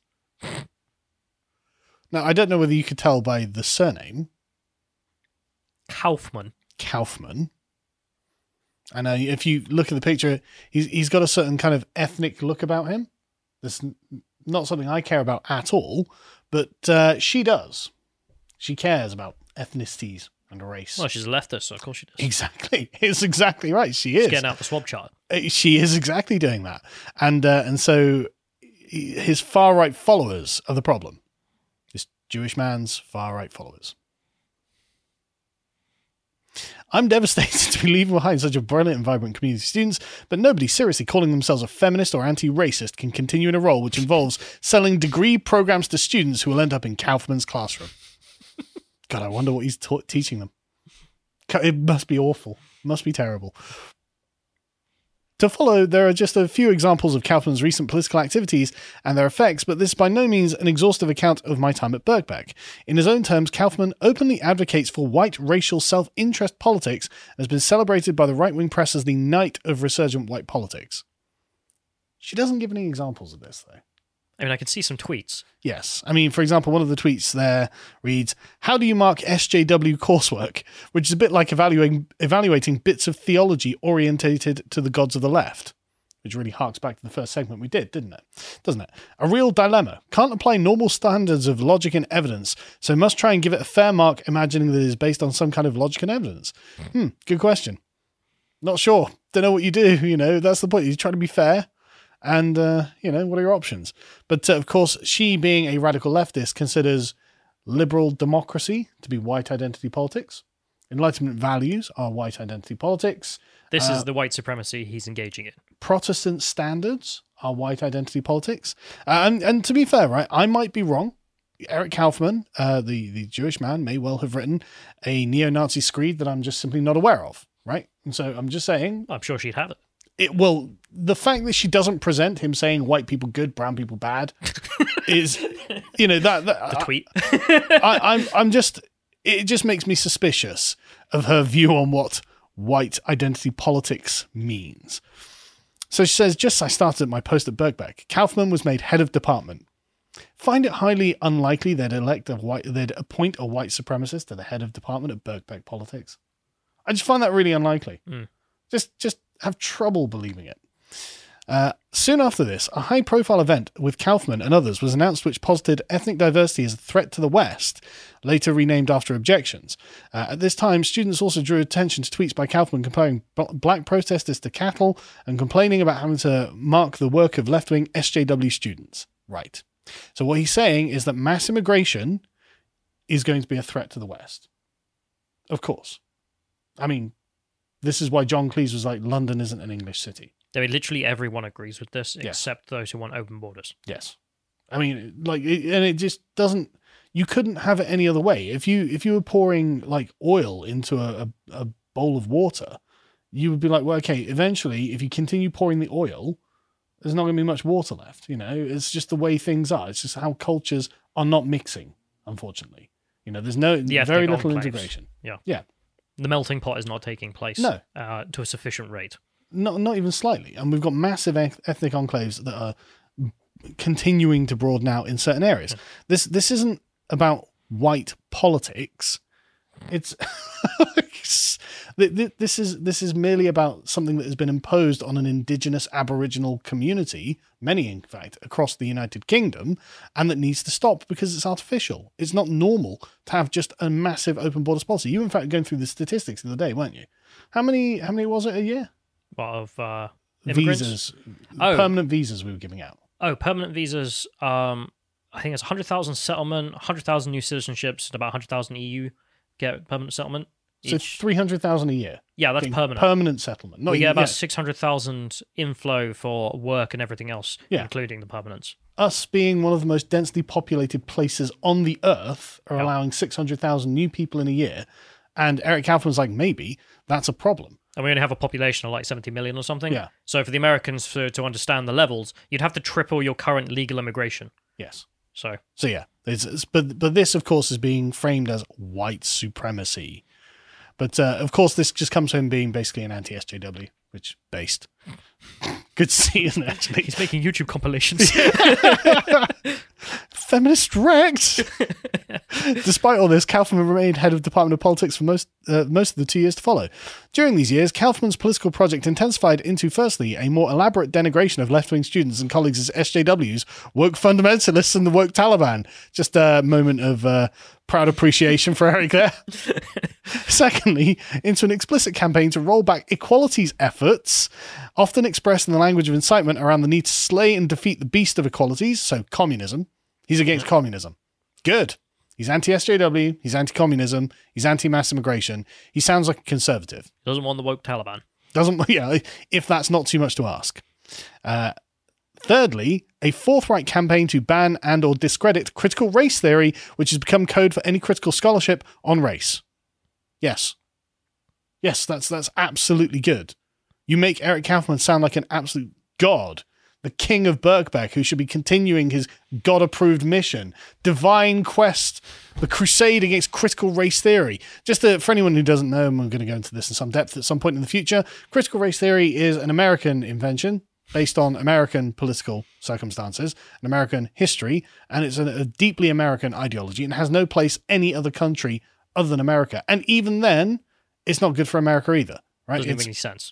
Now, I don't know whether you could tell by the surname.
Kaufman.
And if you look at the picture, he's got a certain kind of ethnic look about him. That's not something I care about at all, but she does. She cares about ethnicities and race.
Well, she's a leftist, so of course she does.
Exactly. It's exactly right. She
She's
is.
getting out the swab chart.
She is exactly doing that. And so his far-right followers are the problem. This Jewish man's far-right followers. I'm devastated to be leaving behind such a brilliant and vibrant community of students, but nobody seriously calling themselves a feminist or anti-racist can continue in a role which involves selling degree programs to students who will end up in Kaufman's classroom. God, I wonder what he's teaching them. It must be awful. It must be terrible. To follow, there are just a few examples of Kaufman's recent political activities and their effects, but this is by no means an exhaustive account of my time at Birkbeck. In his own terms, Kaufman openly advocates for white racial self-interest politics and has been celebrated by the right-wing press as the knight of resurgent white politics. She doesn't give any examples of this, though.
I mean, I can see some tweets.
Yes. I mean, for example, one of the tweets there reads, "How do you mark SJW coursework?" Which is a bit like evaluating bits of theology orientated to the gods of the left. Which really harks back to the first segment we did, didn't it? Doesn't it? A real dilemma. Can't apply normal standards of logic and evidence, so must try and give it a fair mark, imagining that it is based on some kind of logic and evidence. Good question. Not sure. Don't know what you do, that's the point. You try to be fair. And, what are your options? But, of course, she, being a radical leftist, considers liberal democracy to be white identity politics. Enlightenment values are white identity politics.
This is the white supremacy he's engaging in.
Protestant standards are white identity politics. And to be fair, right, I might be wrong. Eric Kaufman, the Jewish man, may well have written a neo-Nazi screed that I'm just simply not aware of, right? And so I'm just saying...
I'm sure she'd have it.
The fact that she doesn't present him saying white people good, brown people bad is,
the tweet.
It just makes me suspicious of her view on what white identity politics means. So she says, just as I started my post at Birkbeck, Kaufman was made head of department. Find it highly unlikely they'd appoint a white supremacist to the head of department at Birkbeck politics. I just find that really unlikely. Just have trouble believing it. Soon after this, a high-profile event with Kaufman and others was announced which posited ethnic diversity as a threat to the West, later renamed after objections. At this time, students also drew attention to tweets by Kaufman comparing black protesters to cattle and complaining about having to mark the work of left-wing SJW students. Right. So what he's saying is that mass immigration is going to be a threat to the West. Of course. I mean, this is why John Cleese was like, London isn't an English city.
I mean, literally everyone agrees with this, except those who want open borders.
Yes. I mean, and it just doesn't, you couldn't have it any other way. If you were pouring like oil into a bowl of water, you would be like, well, okay, eventually, if you continue pouring the oil, there's not going to be much water left. It's just the way things are. It's just how cultures are not mixing, unfortunately. There's very little integration.
Yeah.
Yeah.
The melting pot is not taking place to a sufficient rate.
Not even slightly. And we've got massive ethnic enclaves that are continuing to broaden out in certain areas. This isn't about white politics. It's this is merely about something that has been imposed on an indigenous Aboriginal community, many in fact, across the United Kingdom, and that needs to stop because it's artificial. It's not normal to have just a massive open borders policy. You, in fact, going through the statistics the other day, weren't you? How many was it a year?
What, of immigrants?
Visas, permanent visas we were giving out.
Oh, permanent visas. I think it's 100,000 settlement, 100,000 new citizenships, and about 100,000 EU get permanent settlement.
So 300,000 a year.
Yeah, that's permanent.
Permanent settlement.
We get about 600,000 inflow for work and everything else, including the permanents.
Us being one of the most densely populated places on the earth are allowing 600,000 new people in a year. And Eric Kaufman's like, maybe that's a problem.
And we only have a population of like 70 million or something.
Yeah.
So for the Americans to understand the levels, you'd have to triple your current legal immigration.
Yes.
So
yeah. But this, of course, is being framed as white supremacy. But, of course, this just comes from him being basically an anti-SJW, which based. Good to see, isn't it, actually?
He's making YouTube compilations.
feminist wrecked. Despite all this, Kaufman remained head of Department of Politics for most of the 2 years to follow. During these years, Kaufman's political project intensified into, firstly, a more elaborate denigration of left-wing students and colleagues as SJWs, woke fundamentalists, and the woke Taliban. Just a moment of proud appreciation for Eric there. Secondly, into an explicit campaign to roll back equalities efforts, often expressed in the language of incitement around the need to slay and defeat the beast of equalities, so communism. He's against communism. Good. He's anti-SJW, he's anti-communism, he's anti-mass immigration. He sounds like a conservative.
Doesn't want the woke Taliban.
Yeah, if that's not too much to ask. Thirdly, a forthright campaign to ban and or discredit critical race theory, which has become code for any critical scholarship on race. Yes. Yes, that's absolutely good. You make Eric Kaufman sound like an absolute god, the king of Birkbeck, who should be continuing his God-approved mission, divine quest, the crusade against critical race theory. Just for anyone who doesn't know, and I'm going to go into this in some depth at some point in the future, critical race theory is an American invention based on American political circumstances, an American history, and it's a deeply American ideology and has no place any other country other than America. And even then, it's not good for America either, right?
Doesn't make any sense.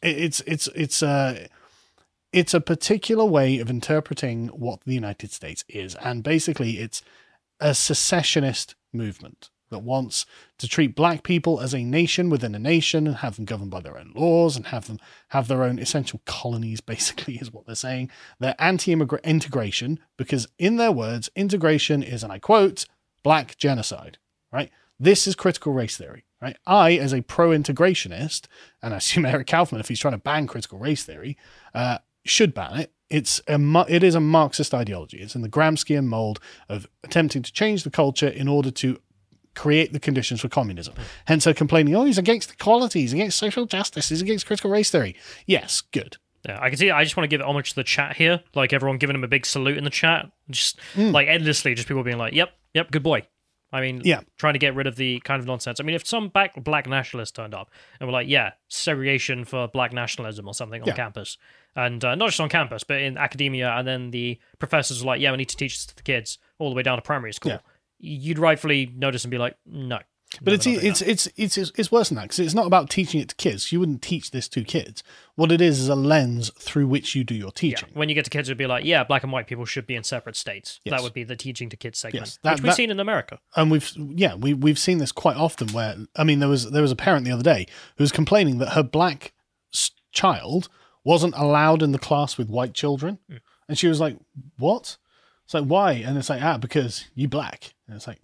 It's a particular way of interpreting what the United States is. And basically, it's a secessionist movement that wants to treat black people as a nation within a nation and have them governed by their own laws and have them have their own essential colonies, basically, is what they're saying. They're anti-integration because, in their words, integration is, and I quote, black genocide, right? This is critical race theory, right? I, as a pro-integrationist, and I assume Eric Kaufman, if he's trying to ban critical race theory, should ban it. It is a Marxist ideology. It's in the Gramscian mold of attempting to change the culture in order to create the conditions for communism. Hence her complaining, he's against equality, he's against social justice, he's against critical race theory. Yes, good.
Yeah, I can see. I just want to give homage to the chat here. Like everyone giving him a big salute in the chat, just like endlessly, just people being like, "Yep, good boy." I mean, trying to get rid of the kind of nonsense. I mean, if some black nationalists turned up and were like, segregation for black nationalism or something on campus, and not just on campus, but in academia, and then the professors were like, we need to teach this to the kids all the way down to primary school, you'd rightfully notice and be like, no.
But it's worse than that, because it's not about teaching it to kids. You wouldn't teach this to kids. What it is a lens through which you do your teaching.
When you get to kids, it'd be like, black and white people should be in separate states. Yes. That would be the teaching to kids segment, which we've seen in America.
And we've seen this quite often. Where there was a parent the other day who was complaining that her black child wasn't allowed in the class with white children, and she was like, "What?" It's like, why? And it's like, because you black. And it's like,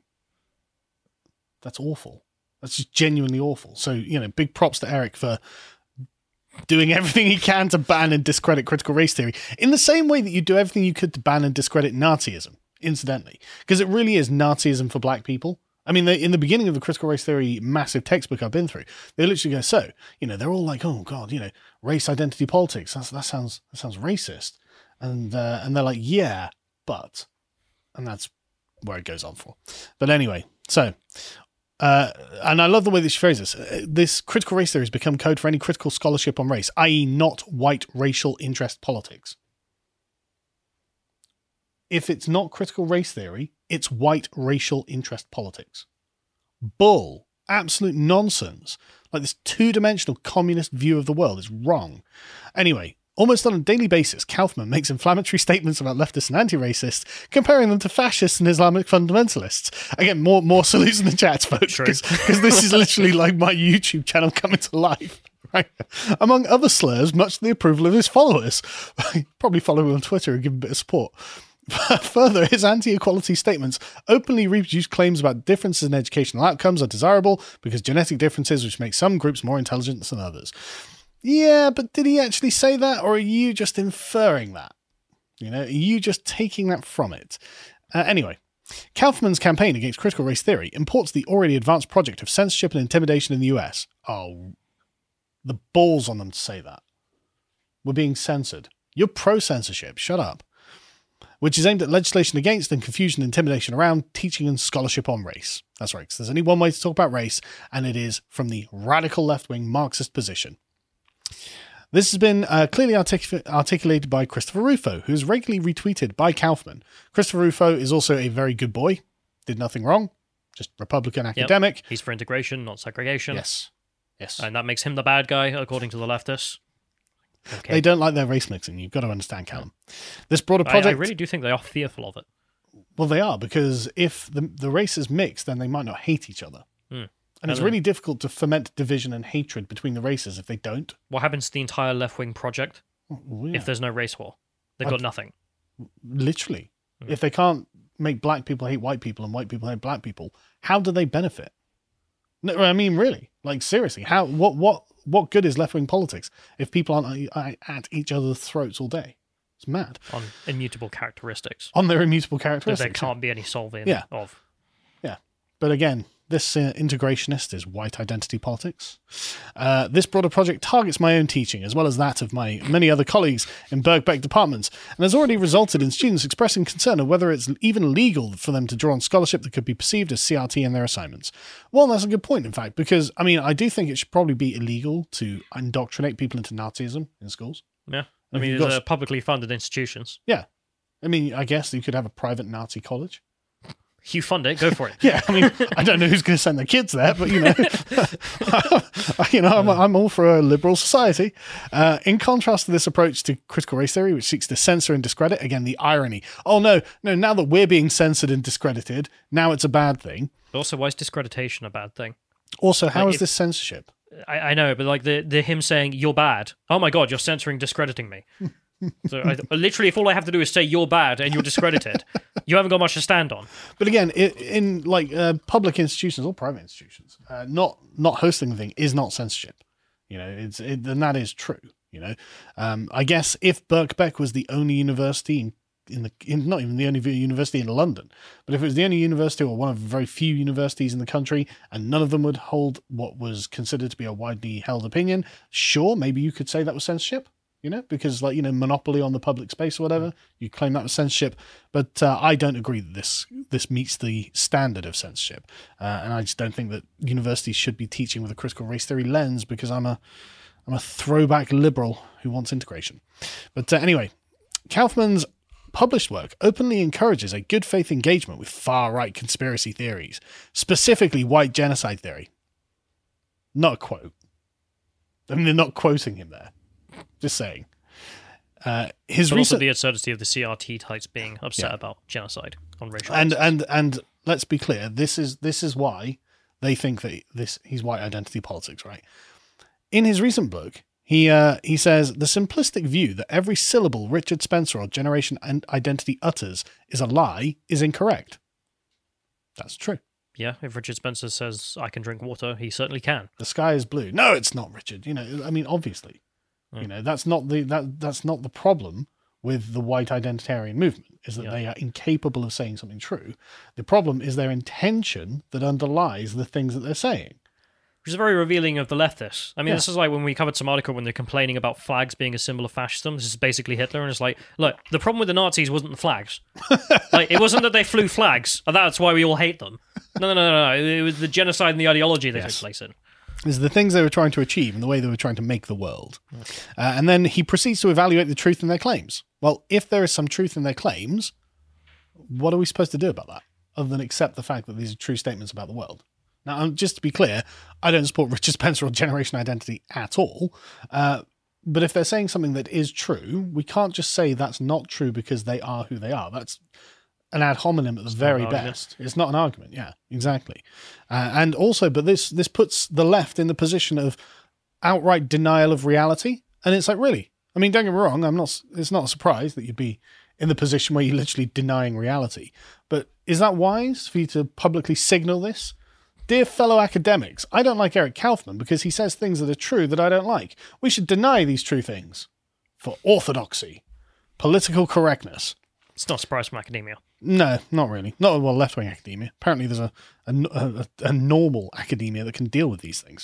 that's awful. That's just genuinely awful. So, big props to Eric for doing everything he can to ban and discredit critical race theory in the same way that you do everything you could to ban and discredit Nazism, incidentally, because it really is Nazism for black people. I mean, in the beginning of the critical race theory massive textbook I've been through, they literally go, they're all like, oh God, race identity politics. That sounds racist. And they're like, but, and that's where it goes on for. But anyway, so, and I love the way that she phrases this. This critical race theory has become code for any critical scholarship on race, i.e. not white racial interest politics. If it's not critical race theory, it's white racial interest politics. Bull. Absolute nonsense. Like this two-dimensional communist view of the world is wrong. Anyway, almost on a daily basis, Kaufman makes inflammatory statements about leftists and anti-racists, comparing them to fascists and Islamic fundamentalists. Again, more salutes in the chat, folks, because this is literally like my YouTube channel coming to life. Right? Among other slurs, much to the approval of his followers. Probably follow him on Twitter and give him a bit of support. Further, his anti-equality statements openly reproduce claims about differences in educational outcomes are desirable because genetic differences which make some groups more intelligent than others. Yeah, but did he actually say that, or are you just inferring that? Are you just taking that from it? Anyway, Kaufman's campaign against critical race theory imports the already advanced project of censorship and intimidation in the US. Oh, the balls on them to say that. We're being censored. You're pro-censorship. Shut up. Which is aimed at legislation against and confusion and intimidation around teaching and scholarship on race. That's right, because there's only one way to talk about race, and it is from the radical left-wing Marxist position. This has been clearly articulated by Christopher Rufo, who is regularly retweeted by Kaufman. Christopher Rufo is also a very good boy, did nothing wrong, just Republican academic.
Yep. He's for integration, not segregation.
Yes.
And that makes him the bad guy, according to the leftists. Okay.
They don't like their race mixing. You've got to understand, Callum. This broader project...
I really do think they are fearful of it.
Well, they are, because if the race is mixed, then they might not hate each other. And it's really difficult to foment division and hatred between the races if they don't.
What happens to the entire left-wing project if there's no race war? They've got nothing.
Literally. If they can't make black people hate white people and white people hate black people, how do they benefit? No, I mean, really. Like, seriously. What good is left-wing politics if people aren't at each other's throats all day? It's mad.
On immutable characteristics.
On their immutable
That
characteristics.
there can't be any solving of.
Yeah. But again, this integrationist is white identity politics. This broader project targets my own teaching, as well as that of my many other colleagues in Birkbeck departments, and has already resulted in students expressing concern of whether it's even legal for them to draw on scholarship that could be perceived as CRT in their assignments. Well, that's a good point, in fact, because, I mean, I do think it should probably be illegal to indoctrinate people into Nazism in schools.
Yeah. I mean, there's publicly funded institutions.
Yeah. I mean, I guess you could have a private Nazi college.
You fund it, go for it.
Yeah, I mean, I don't know who's going to send their kids there, but I'm all for a liberal society. In contrast to this approach to critical race theory, which seeks to censor and discredit, again, the irony. Oh no, now that we're being censored and discredited, now it's a bad thing.
Also, why is discreditation a bad thing?
Also, how is this censorship?
I know, but like the him saying you're bad. Oh my god, you're censoring, discrediting me. So literally, if all I have to do is say you're bad and you're discredited, you haven't got much to stand on. But
again, in public institutions or private institutions, not hosting the thing is not censorship. And that is true. I guess if Birkbeck was the only university not even the only university in London, but if it was the only university or one of very few universities in the country, and none of them would hold what was considered to be a widely held opinion, sure, maybe you could say that was censorship. Because monopoly on the public space or whatever, you claim that was censorship. But I don't agree that this meets the standard of censorship. And I just don't think that universities should be teaching with a critical race theory lens, because I'm a throwback liberal who wants integration. But anyway, Kaufman's published work openly encourages a good faith engagement with far-right conspiracy theories, specifically white genocide theory. Not a quote. I mean, they're not quoting him there. Just saying.
Also the absurdity of the CRT types being upset about genocide on racial basis.
And let's be clear, this is why they think that he's white identity politics, right? In his recent book, he says the simplistic view that every syllable Richard Spencer or Generation Identity utters is a lie is incorrect. That's true.
Yeah, if Richard Spencer says I can drink water, he certainly can.
The sky is blue. No, it's not, Richard. I mean, obviously. That's not the problem with the white identitarian movement, is that they are incapable of saying something true. The problem is their intention that underlies the things that they're saying.
Which is very revealing of the leftists. I mean, This is like when we covered some article when they're complaining about flags being a symbol of fascism. This is basically Hitler, and it's like, look, the problem with the Nazis wasn't the flags. It wasn't that they flew flags, and that's why we all hate them. No. It was the genocide and the ideology they took place in.
Is the things they were trying to achieve and the way they were trying to make the world. And then he proceeds to evaluate the truth in their claims. Well, if there is some truth in their claims, what are we supposed to do about that, other than accept the fact that these are true statements about the world? Now, just to be clear, I don't support Richard Spencer or Generation Identity at all. But if they're saying something that is true, we can't just say that's not true because they are who they are. That's an ad hominem at the very best. It's not an argument. Yeah, exactly. And also, but this puts the left in the position of outright denial of reality. And it's like, really? I mean, don't get me wrong. It's not a surprise that you'd be in the position where you're literally denying reality. But is that wise for you to publicly signal this? Dear fellow academics, I don't like Eric Kaufman because he says things that are true that I don't like. We should deny these true things for orthodoxy, political correctness.
It's not a surprise from academia.
No, not really. Not left-wing academia. Apparently there's a normal academia that can deal with these things.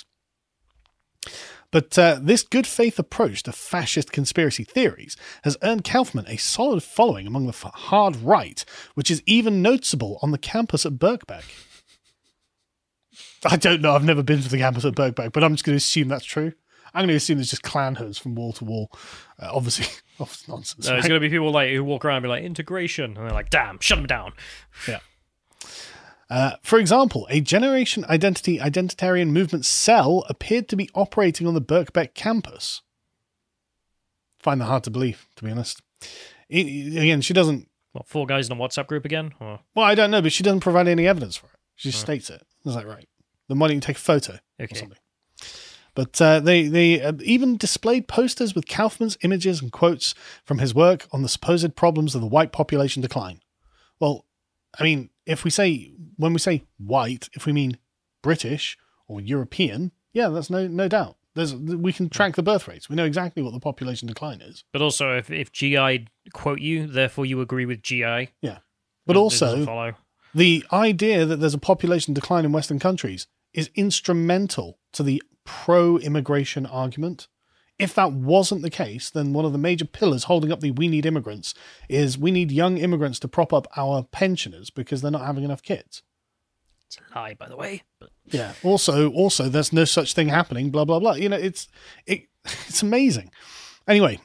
But this good faith approach to fascist conspiracy theories has earned Kaufman a solid following among the hard right, which is even noticeable on the campus at Birkbeck. I don't know. I've never been to the campus at Birkbeck, but I'm just going to assume that's true. I'm going to assume there's just clan hoods from wall to wall. Obviously nonsense.
There's
Right?
going to be people like who walk around and be like, integration. And they're like, damn, shut them down.
Yeah. For example, a generation identitarian movement cell appeared to be operating on the Birkbeck campus. Find that hard to believe, to be honest. Again, she doesn't...
What, 4 guys in a WhatsApp group again? Or...
Well, I don't know, but she doesn't provide any evidence for it. She just states it. I was like, right. Then why don't you take a photo or something? But they even displayed posters with Kaufman's images and quotes from his work on the supposed problems of the white population decline. Well, I mean, when we say white, if we mean British or European, yeah, that's no doubt. We can track the birth rates. We know exactly what the population decline is.
But also, if GI quote you, therefore you agree with GI.
Yeah. But also, the idea that there's a population decline in Western countries is instrumental to the pro-immigration argument. If that wasn't the case, then one of the major pillars holding up the we need immigrants is we need young immigrants to prop up our pensioners because they're not having enough kids.
It's a lie, by the way. But...
Yeah. Also, there's no such thing happening, blah, blah, blah. You know, it's amazing. Anyway,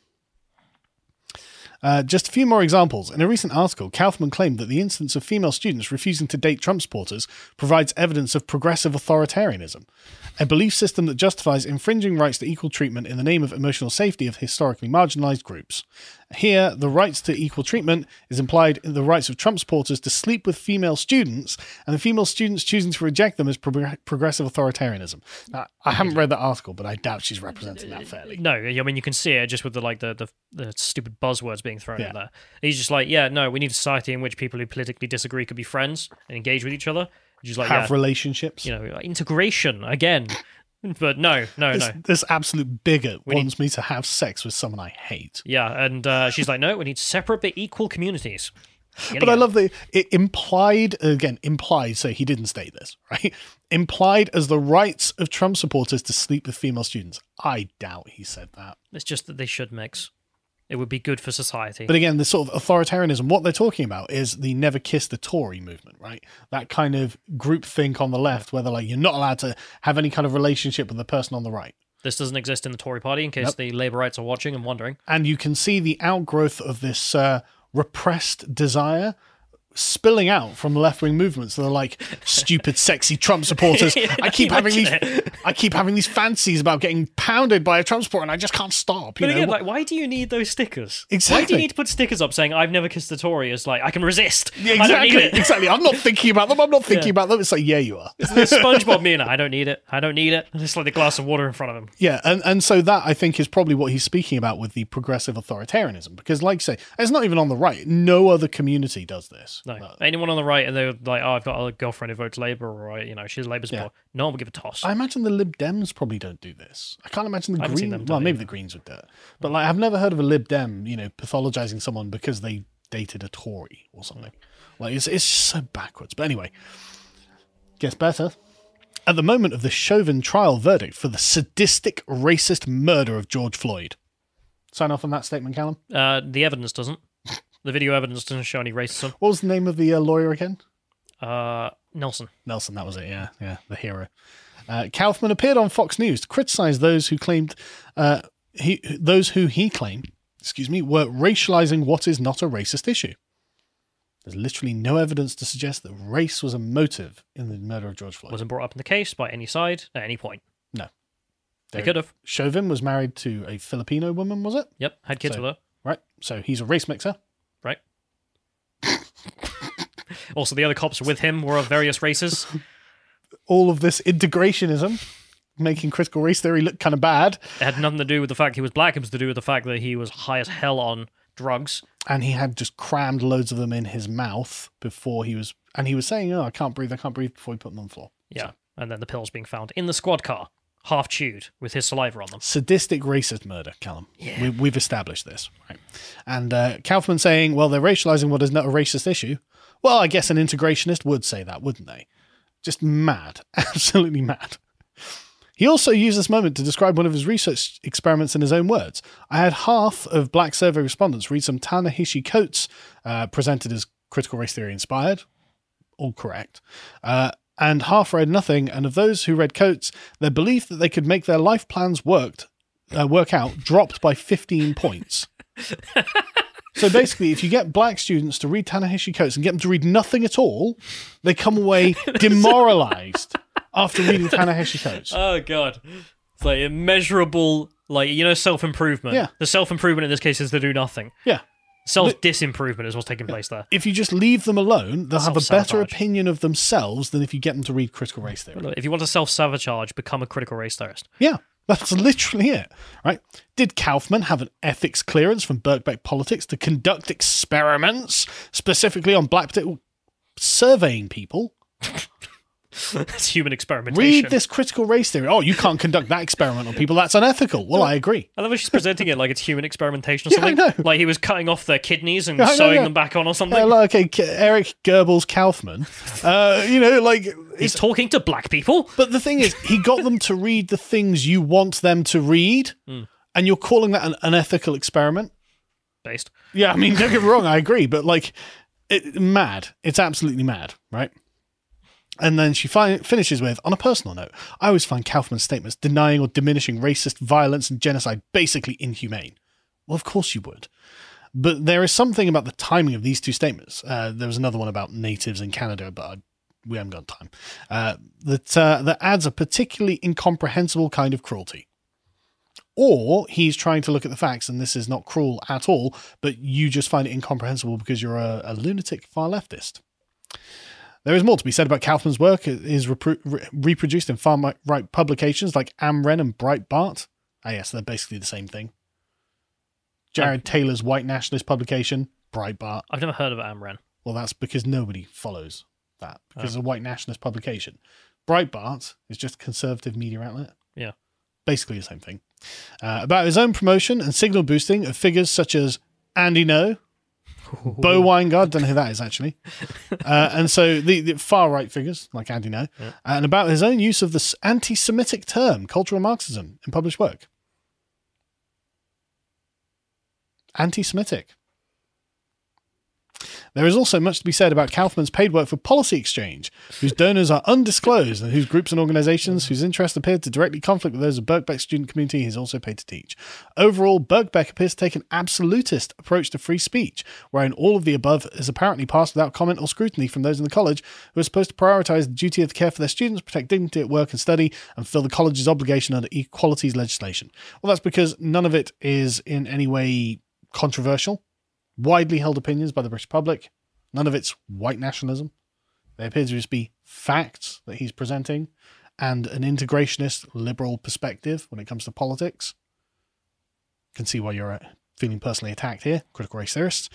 just a few more examples. In a recent article, Kaufman claimed that the instance of female students refusing to date Trump supporters provides evidence of progressive authoritarianism, a belief system that justifies infringing rights to equal treatment in the name of emotional safety of historically marginalized groups. Here, the rights to equal treatment is implied in the rights of Trump supporters to sleep with female students, and the female students choosing to reject them as progressive authoritarianism. Now, I haven't read that article, but I doubt she's representing that fairly.
No, I mean, you can see it just with the stupid buzzwords being thrown in there. He's just like, yeah, no, we need a society in which people who politically disagree could be friends and engage with each other. Just like,
have relationships.
You know, integration again. But no.
This absolute bigot wants me to have sex with someone I hate.
Yeah, and she's like, no, we need separate but equal communities.
But I love it implied, so he didn't state this, right? Implied as the rights of Trump supporters to sleep with female students. I doubt he said that.
It's just that they should mix. It would be good for society.
But again, the sort of authoritarianism, what they're talking about is the never kiss the Tory movement, right? That kind of groupthink on the left where they're like, you're not allowed to have any kind of relationship with the person on the right.
This doesn't exist in the Tory party, in case the Labour rights are watching and wondering.
And you can see the outgrowth of this repressed desire spilling out from left-wing movements that are like stupid, sexy Trump supporters. I keep having these fantasies about getting pounded by a Trump supporter, and I just can't stop.
But again, like, why do you need those stickers?
Exactly.
Why do you need to put stickers up saying "I've never kissed a Tory"? It's like I can resist.
Yeah, exactly.
I don't need it.
Exactly. I'm not thinking about them. It's like, yeah, you are.
It's the SpongeBob meme. I don't need it. And it's like the glass of water in front of him.
Yeah, and so that I think is probably what he's speaking about with the progressive authoritarianism, because, like you say, it's not even on the right. No other community does this.
No, anyone on the right, and they're like, "Oh, I've got a girlfriend who votes Labour," or she's a Labour supporter. No one will give a toss.
I imagine the Lib Dems probably don't do this. I can't imagine the Greens. Well, maybe the Greens would do it, but like I've never heard of a Lib Dem, pathologizing someone because they dated a Tory or something. Like it's just so backwards. But anyway, gets better. At the moment of the Chauvin trial verdict for the sadistic, racist murder of George Floyd. Sign off on that statement, Callum.
The evidence doesn't. The video evidence doesn't show any racism.
What was the name of the lawyer again?
Nelson.
Nelson, that was it, yeah, the hero. Kaufman appeared on Fox News to criticize those who claimed, were racializing what is not a racist issue. There's literally no evidence to suggest that race was a motive in the murder of George Floyd.
Wasn't brought up in the case by any side at any point.
No.
They could have.
Chauvin was married to a Filipino woman, was it?
Yep, had kids with her.
Right, so he's a race mixer.
Right. Also, the other cops with him were of various races.
All of this integrationism, making critical race theory look kind of bad.
It had nothing to do with the fact he was black. It was to do with the fact that he was high as hell on drugs.
And he had just crammed loads of them in his mouth before he was... And he was saying, I can't breathe before he put them on the floor.
Yeah, so. And then the pills being found in the squad car, half chewed, with his saliva on them.
Sadistic racist murder, Callum.
Yeah.
We've established this. Right? And Kaufman saying, well, they're racializing what is not a racist issue. Well, I guess an integrationist would say that, wouldn't they? Just mad. Absolutely mad. He also used this moment to describe one of his research experiments in his own words. I had half of black survey respondents read some Ta-Nehisi Coates presented as critical race theory inspired. All correct. and half read nothing, and of those who read Coates, their belief that they could make their life plans work out dropped by 15 points. So basically, if you get black students to read Ta-Nehisi Coates and get them to read nothing at all, they come away demoralized after reading Ta-Nehisi Coates.
Oh, God. It's like immeasurable, like, self-improvement.
Yeah.
The self-improvement in this case is to do nothing.
Yeah.
Self-disimprovement is what's taking place there.
If you just leave them alone, they'll have a better
Self-sabotage.
opinion of themselves than if you get them to read critical race theory.
If you want to self-sabotage, become a critical race theorist.
Yeah, that's literally it, right? Did Kaufman have an ethics clearance from Birkbeck Politics to conduct experiments specifically on black people surveying people?
It's human experimentation.
Read this critical race theory. Oh, you can't conduct that experiment on people. That's unethical. Well, I agree.
I love how she's presenting it like it's human experimentation or
Yeah, I
something.
know.
Like he was cutting off their kidneys and
Yeah, I know,
sewing
yeah.
them back on or something.
Yeah, like, okay, Eric Goebbels Kaufman.
He's talking to black people.
But the thing is, he got them to read the things you want them to read, and you're calling that an unethical experiment?
Based.
Yeah, I mean, don't get me wrong, I agree, but mad. It's absolutely mad, right? And then she finishes with, on a personal note, I always find Kaufman's statements denying or diminishing racist violence and genocide basically inhumane. Well, of course you would. But there is something about the timing of these two statements. There was another one about natives in Canada, but we haven't got time. That adds a particularly incomprehensible kind of cruelty. Or he's trying to look at the facts, and this is not cruel at all, but you just find it incomprehensible because you're a lunatic far leftist. There is more to be said about Kaufman's work. It is reproduced in far-right publications like Amren and Breitbart. Ah, yes, they're basically the same thing. Jared Taylor's white nationalist publication, Breitbart.
I've never heard of Amren.
Well, that's because nobody follows that, because it's a white nationalist publication. Breitbart is just a conservative media outlet.
Yeah.
Basically the same thing. About his own promotion and signal boosting of figures such as Andy No, Bo Weingard, don't know who that is actually. And so the far-right figures, like Andy No, and about his own use of the anti-Semitic term, cultural Marxism, in published work. Anti-Semitic. There is also much to be said about Kaufman's paid work for Policy Exchange, whose donors are undisclosed and whose groups and organisations whose interests appear to directly conflict with those of Birkbeck's student community he is also paid to teach. Overall, Birkbeck appears to take an absolutist approach to free speech, wherein all of the above is apparently passed without comment or scrutiny from those in the college who are supposed to prioritise the duty of care for their students, protect dignity at work and study, and fulfil the college's obligation under equalities legislation. Well, that's because none of it is in any way controversial. Widely held opinions by the British public. None of it's white nationalism. They appear to just be facts that he's presenting and an integrationist liberal perspective when it comes to politics. Can see why you're feeling personally attacked here, critical race theorists.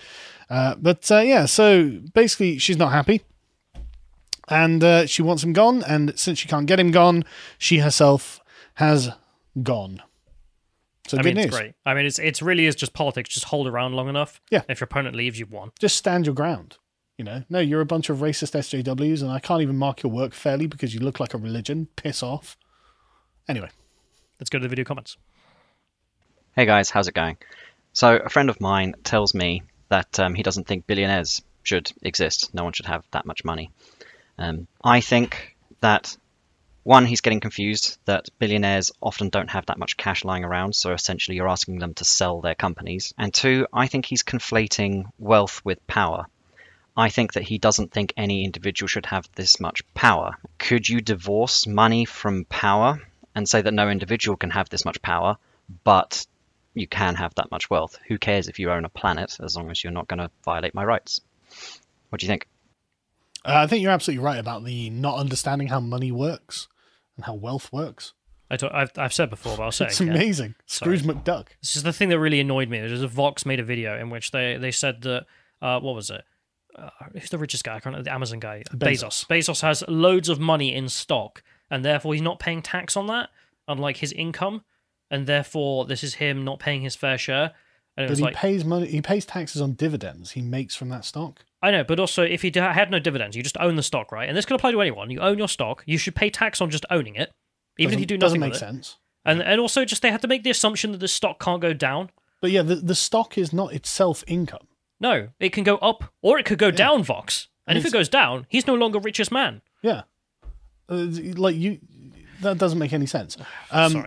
So basically she's not happy and she wants him gone, and since she can't get him gone, she herself has gone. So good news.
It's great. I mean, it's really is just politics. Just hold around long enough.
Yeah.
If your opponent leaves, you've won.
Just stand your ground. No, you're a bunch of racist SJWs and I can't even mark your work fairly because you look like a religion. Piss off. Anyway.
Let's go to the video comments.
Hey guys, how's it going? So a friend of mine tells me that he doesn't think billionaires should exist. No one should have that much money. I think that, one, he's getting confused that billionaires often don't have that much cash lying around, so essentially you're asking them to sell their companies. And two, I think he's conflating wealth with power. I think that he doesn't think any individual should have this much power. Could you divorce money from power and say that no individual can have this much power, but you can have that much wealth? Who cares if you own a planet as long as you're not going to violate my rights? What do you think?
I think you're absolutely right about the not understanding how money works and how wealth works.
I've said before, but I'll say
It's
it again.
amazing. Scrooge McDuck.
This is the thing that really annoyed me. There's a Vox made a video in which they said that, what was it? Who's the richest guy? I can't know, the Amazon guy.
Bezos.
Bezos has loads of money in stock, and therefore he's not paying tax on that, unlike his income, and therefore this is him not paying his fair share. And it
But
was
he
like,
pays money. He pays taxes on dividends he makes from that stock.
I know, but also if he had no dividends, you just own the stock, right? And this can apply to anyone. You own your stock, you should pay tax on just owning it, even if you do nothing
Doesn't make
with it.
sense.
And also just they have to make the assumption that the stock can't go down.
But yeah, the stock is not itself income.
No, it can go up or it could go down, Vox. And if
it's-
it goes down, he's no longer richest man.
Yeah. like you, that doesn't make any sense.
Sorry.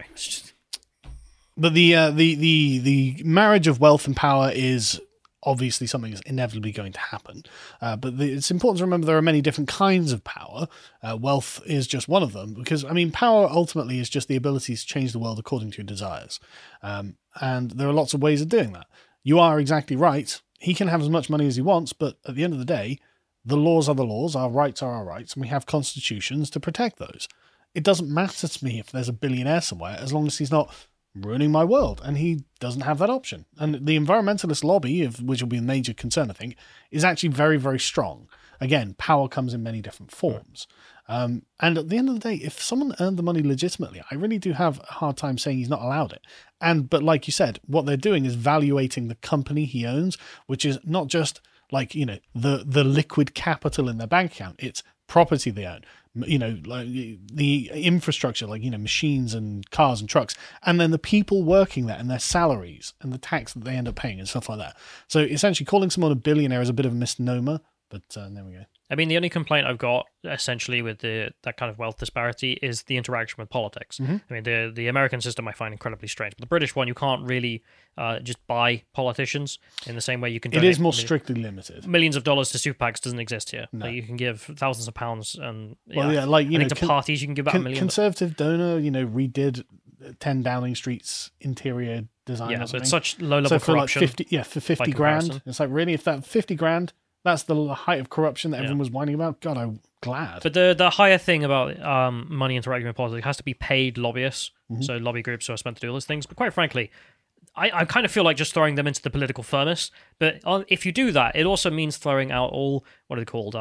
But the marriage of wealth and power is obviously something that's inevitably going to happen. But it's important to remember there are many different kinds of power. Wealth is just one of them, because, I mean, power ultimately is just the ability to change the world according to your desires. And there are lots of ways of doing that. You are exactly right. He can have as much money as he wants, but at the end of the day, the laws are the laws, our rights are our rights, and we have constitutions to protect those. It doesn't matter to me if there's a billionaire somewhere, as long as he's not ruining my world, and he doesn't have that option. And the environmentalist lobby, which will be a major concern, I think, is actually very, very strong. Again, power comes in many different forms. And at the end of the day, if someone earned the money legitimately, I really do have a hard time saying he's not allowed it. But like you said, what they're doing is valuating the company he owns, which is not just like, the liquid capital in their bank account. It's property they own, like the infrastructure, like, machines and cars and trucks, and then the people working there and their salaries and the tax that they end up paying and stuff like that. So essentially calling someone a billionaire is a bit of a misnomer, but there we go.
I mean, the only complaint I've got essentially with that kind of wealth disparity is the interaction with politics.
Mm-hmm.
I mean, the American system I find incredibly strange, but the British one, you can't really just buy politicians in the same way you can.
It is more strictly limited.
Millions of dollars to super PACs doesn't exist here.
No.
Like, you can give thousands of pounds, and
like
to parties you can give about $1 million.
Conservative donor, redid 10 Downing Street's interior design.
Yeah, so it's such low level corruption.
For 50 grand, it's like, really, if that 50 grand. That's the height of corruption that everyone was whining about. God, I'm glad.
But the higher thing about money interacting with politics has to be paid lobbyists, so lobby groups who are spent to do all those things. But quite frankly, I kind of feel like just throwing them into the political furnace. But if you do that, it also means throwing out all, what are they called?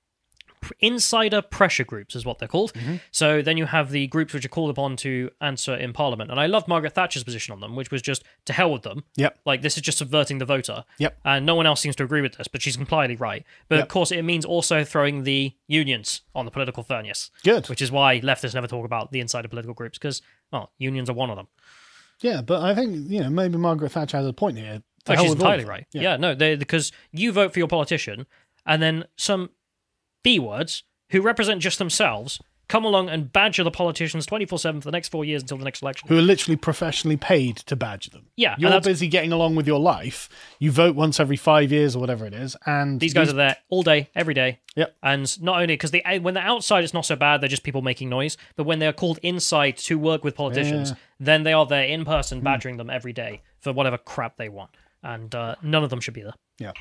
Insider pressure groups is what they're called.
Mm-hmm.
So then you have the groups which are called upon to answer in Parliament. And I love Margaret Thatcher's position on them, which was just to hell with them.
Yep.
Like, this is just subverting the voter.
Yep.
And no one else seems to agree with this, but she's completely right. But of course, it means also throwing the unions on the political furnace.
Good.
Which is why leftists never talk about the insider political groups, because, unions are one of them.
Yeah, but I think, maybe Margaret Thatcher has a point here.
She's entirely right. Yeah, no, because you vote for your politician, and then some B-words who represent just themselves come along and badger the politicians 24/7 for the next 4 years until the next election.
Who are literally professionally paid to badger them.
Yeah.
You're busy getting along with your life. You vote once every 5 years or whatever it is. And
these guys are there all day, every day.
Yep.
And not only, because when they're outside, it's not so bad. They're just people making noise. But when they're called inside to work with politicians, then they are there in person badgering them every day for whatever crap they want. And none of them should be there.
Yeah.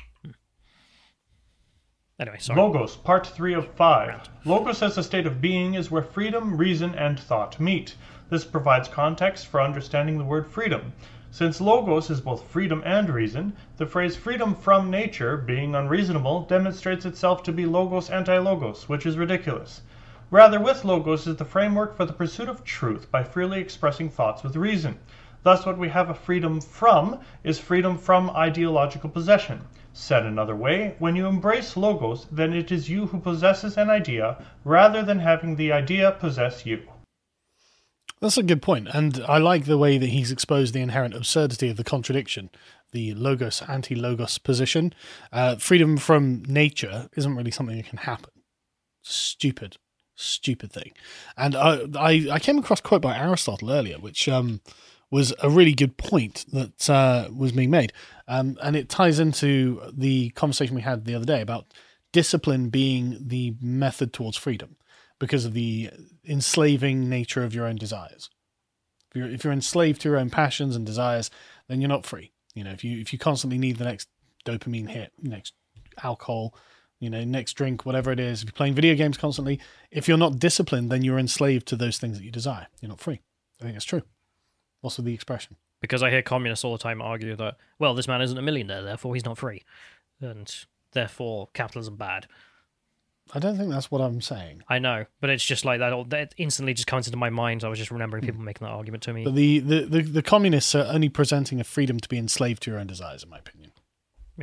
Anyway, sorry.
Logos, part 3 of 5. Logos as a state of being is where freedom, reason, and thought meet. This provides context for understanding the word freedom. Since logos is both freedom and reason, the phrase freedom from nature, being unreasonable, demonstrates itself to be logos anti-logos, which is ridiculous. Rather, with logos is the framework for the pursuit of truth by freely expressing thoughts with reason. Thus, what we have a freedom from is freedom from ideological possession. Said another way, when you embrace logos, then it is you who possesses an idea, rather than having the idea possess you.
That's a good point, and I like the way that he's exposed the inherent absurdity of the contradiction, the logos, anti-logos position. Freedom from nature isn't really something that can happen. Stupid thing. And I came across a quote by Aristotle earlier, which was a really good point that was being made. And it ties into the conversation we had the other day about discipline being the method towards freedom because of the enslaving nature of your own desires. If you're enslaved to your own passions and desires, then you're not free. If you constantly need the next dopamine hit, next alcohol, next drink, whatever it is, if you're playing video games constantly, if you're not disciplined, then you're enslaved to those things that you desire. You're not free. I think it's true. Also the expression.
Because I hear communists all the time argue that, well, this man isn't a millionaire, therefore he's not free. And therefore capitalism bad.
I don't think that's what I'm saying.
I know, but it's just like that instantly just comes into my mind. I was just remembering people making that argument to me.
But the communists are only presenting a freedom to be enslaved to your own desires, in my opinion.
Yeah.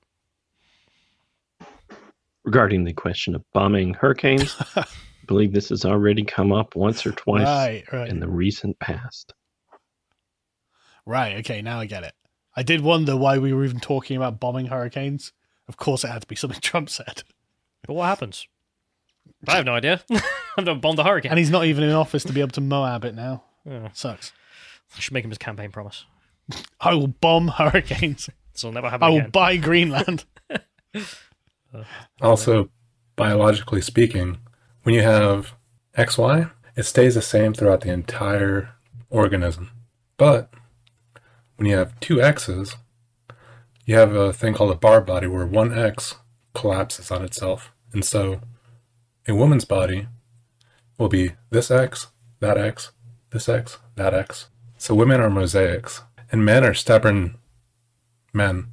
Regarding the question of bombing hurricanes, I believe this has already come up once or twice in the recent past.
Right, okay, now I get it. I did wonder why we were even talking about bombing hurricanes. Of course it had to be something Trump said.
But what happens? I have no idea. I'm going to bomb the hurricane.
And he's not even in office to be able to Moab it now.
Yeah.
Sucks.
I should make him his campaign promise.
I will bomb hurricanes.
This will never happen
I will
again.
buy Greenland.
Also, biologically speaking, when you have XY, it stays the same throughout the entire organism. But when you have two X's, you have a thing called a bar body where one X collapses on itself. And so a woman's body will be this X, that X, this X, that X. So women are mosaics, and men are stubborn men.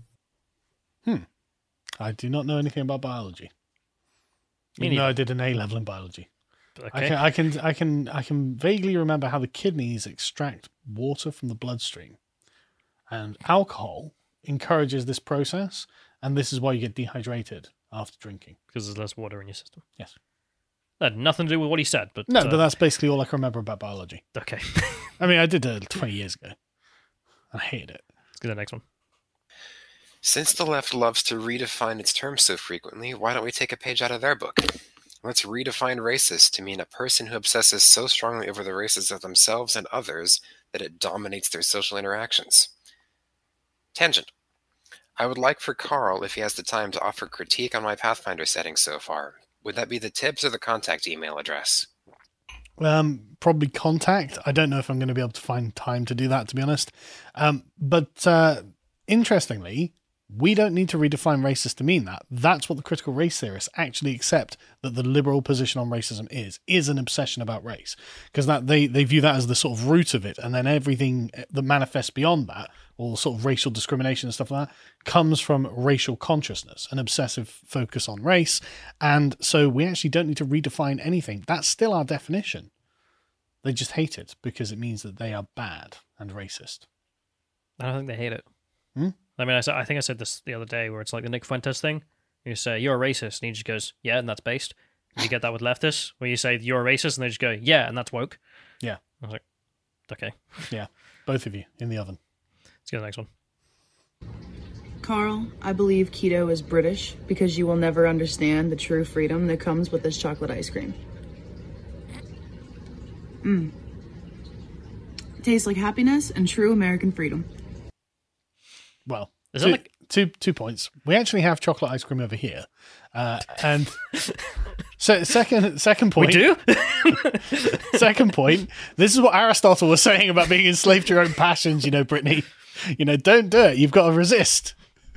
I do not know anything about biology.
Me
Even though
neither.
I did an A level in biology.
Okay.
I can vaguely remember how the kidneys extract water from the bloodstream, and alcohol encourages this process, and this is why you get dehydrated after drinking.
Because there's less water in your system.
Yes.
That had nothing to do with what he said, but...
No, but that's basically all I can remember about biology.
Okay.
I mean, I did it 20 years ago. I hated it.
Let's get the next one.
Since the left loves to redefine its terms so frequently, why don't we take a page out of their book? Let's redefine racist to mean a person who obsesses so strongly over the races of themselves and others that it dominates their social interactions. Tangent. I would like for Carl, if he has the time, to offer critique on my Pathfinder settings so far. Would that be the tips or the contact email address?
Probably contact. I don't know if I'm going to be able to find time to do that, to be honest. But interestingly, we don't need to redefine racist to mean that. That's what the critical race theorists actually accept that the liberal position on racism is an obsession about race. Because that they view that as the sort of root of it, and then everything that manifests beyond that, or sort of racial discrimination and stuff like that, comes from racial consciousness, an obsessive focus on race. And so we actually don't need to redefine anything. That's still our definition. They just hate it because it means that they are bad and racist.
I don't think they hate it.
Hmm?
I mean, I think I said this the other day, where it's like the Nick Fuentes thing. You say, you're a racist, and he just goes, yeah, and that's based. And you get that with leftists, where you say, you're a racist, and they just go, yeah, and that's woke.
Yeah.
I was like, okay.
Yeah. Both of you in the oven.
Let's get the next one.
Carl, I believe keto is British because you will never understand the true freedom that comes with this chocolate ice cream. It tastes like happiness and true American freedom.
Well,
Is that like...
two points. We actually have chocolate ice cream over here. And so second point.
We do?
Second point. This is what Aristotle was saying about being enslaved to your own passions, Brittany. Don't do it. You've got to resist.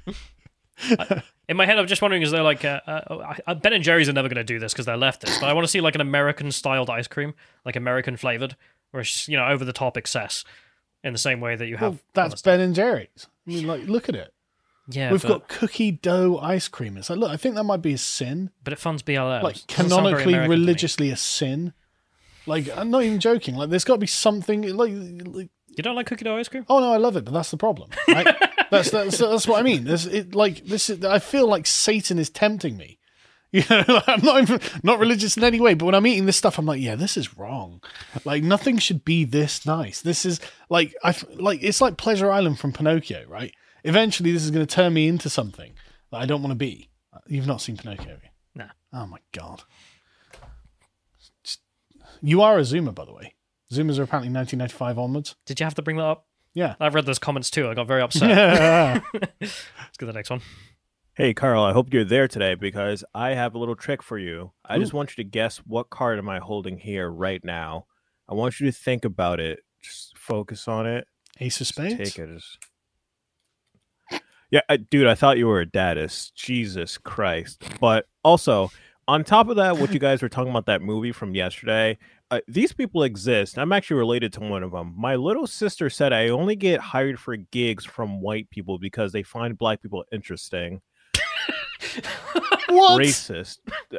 In my head, I'm just wondering, is there like Ben and Jerry's are never going to do this because they're leftists, but I want to see like an American-styled ice cream, like American-flavored, where it's, over the top excess, in the same way that you have.
Well, that's Ben and Jerry's. I mean, look at it.
Yeah,
We've got cookie dough ice cream. It's like, look, I think that might be a sin.
But it funds BLM.
Like canonically, religiously a sin. Like, I'm not even joking. Like, there's got to be something. Like,
you don't like cookie dough ice cream?
Oh no, I love it, but that's the problem. Right? that's what I mean. I feel like Satan is tempting me. I'm not religious in any way, but when I'm eating this stuff, I'm like, yeah, this is wrong. Like, nothing should be this nice. This is like it's like Pleasure Island from Pinocchio, right? Eventually, this is going to turn me into something that I don't want to be. You've not seen Pinocchio, have you?
No.
Oh my god. You are a Zoomer, by the way. Zoomers are apparently 1995 onwards.
Did you have to bring that up?
Yeah.
I've read those comments too. I got very upset.
Yeah.
Let's get the next one.
Hey, Carl, I hope you're there today because I have a little trick for you. I just want you to guess what card am I holding here right now. I want you to think about it. Just focus on it.
Ace of Spades?
Take it as... Yeah, dude, I thought you were a dadist. Jesus Christ. But also, on top of that, what you guys were talking about, that movie from yesterday, these people exist. I'm actually related to one of them. My little sister said I only get hired for gigs from white people because they find black people interesting.
What?
Racist.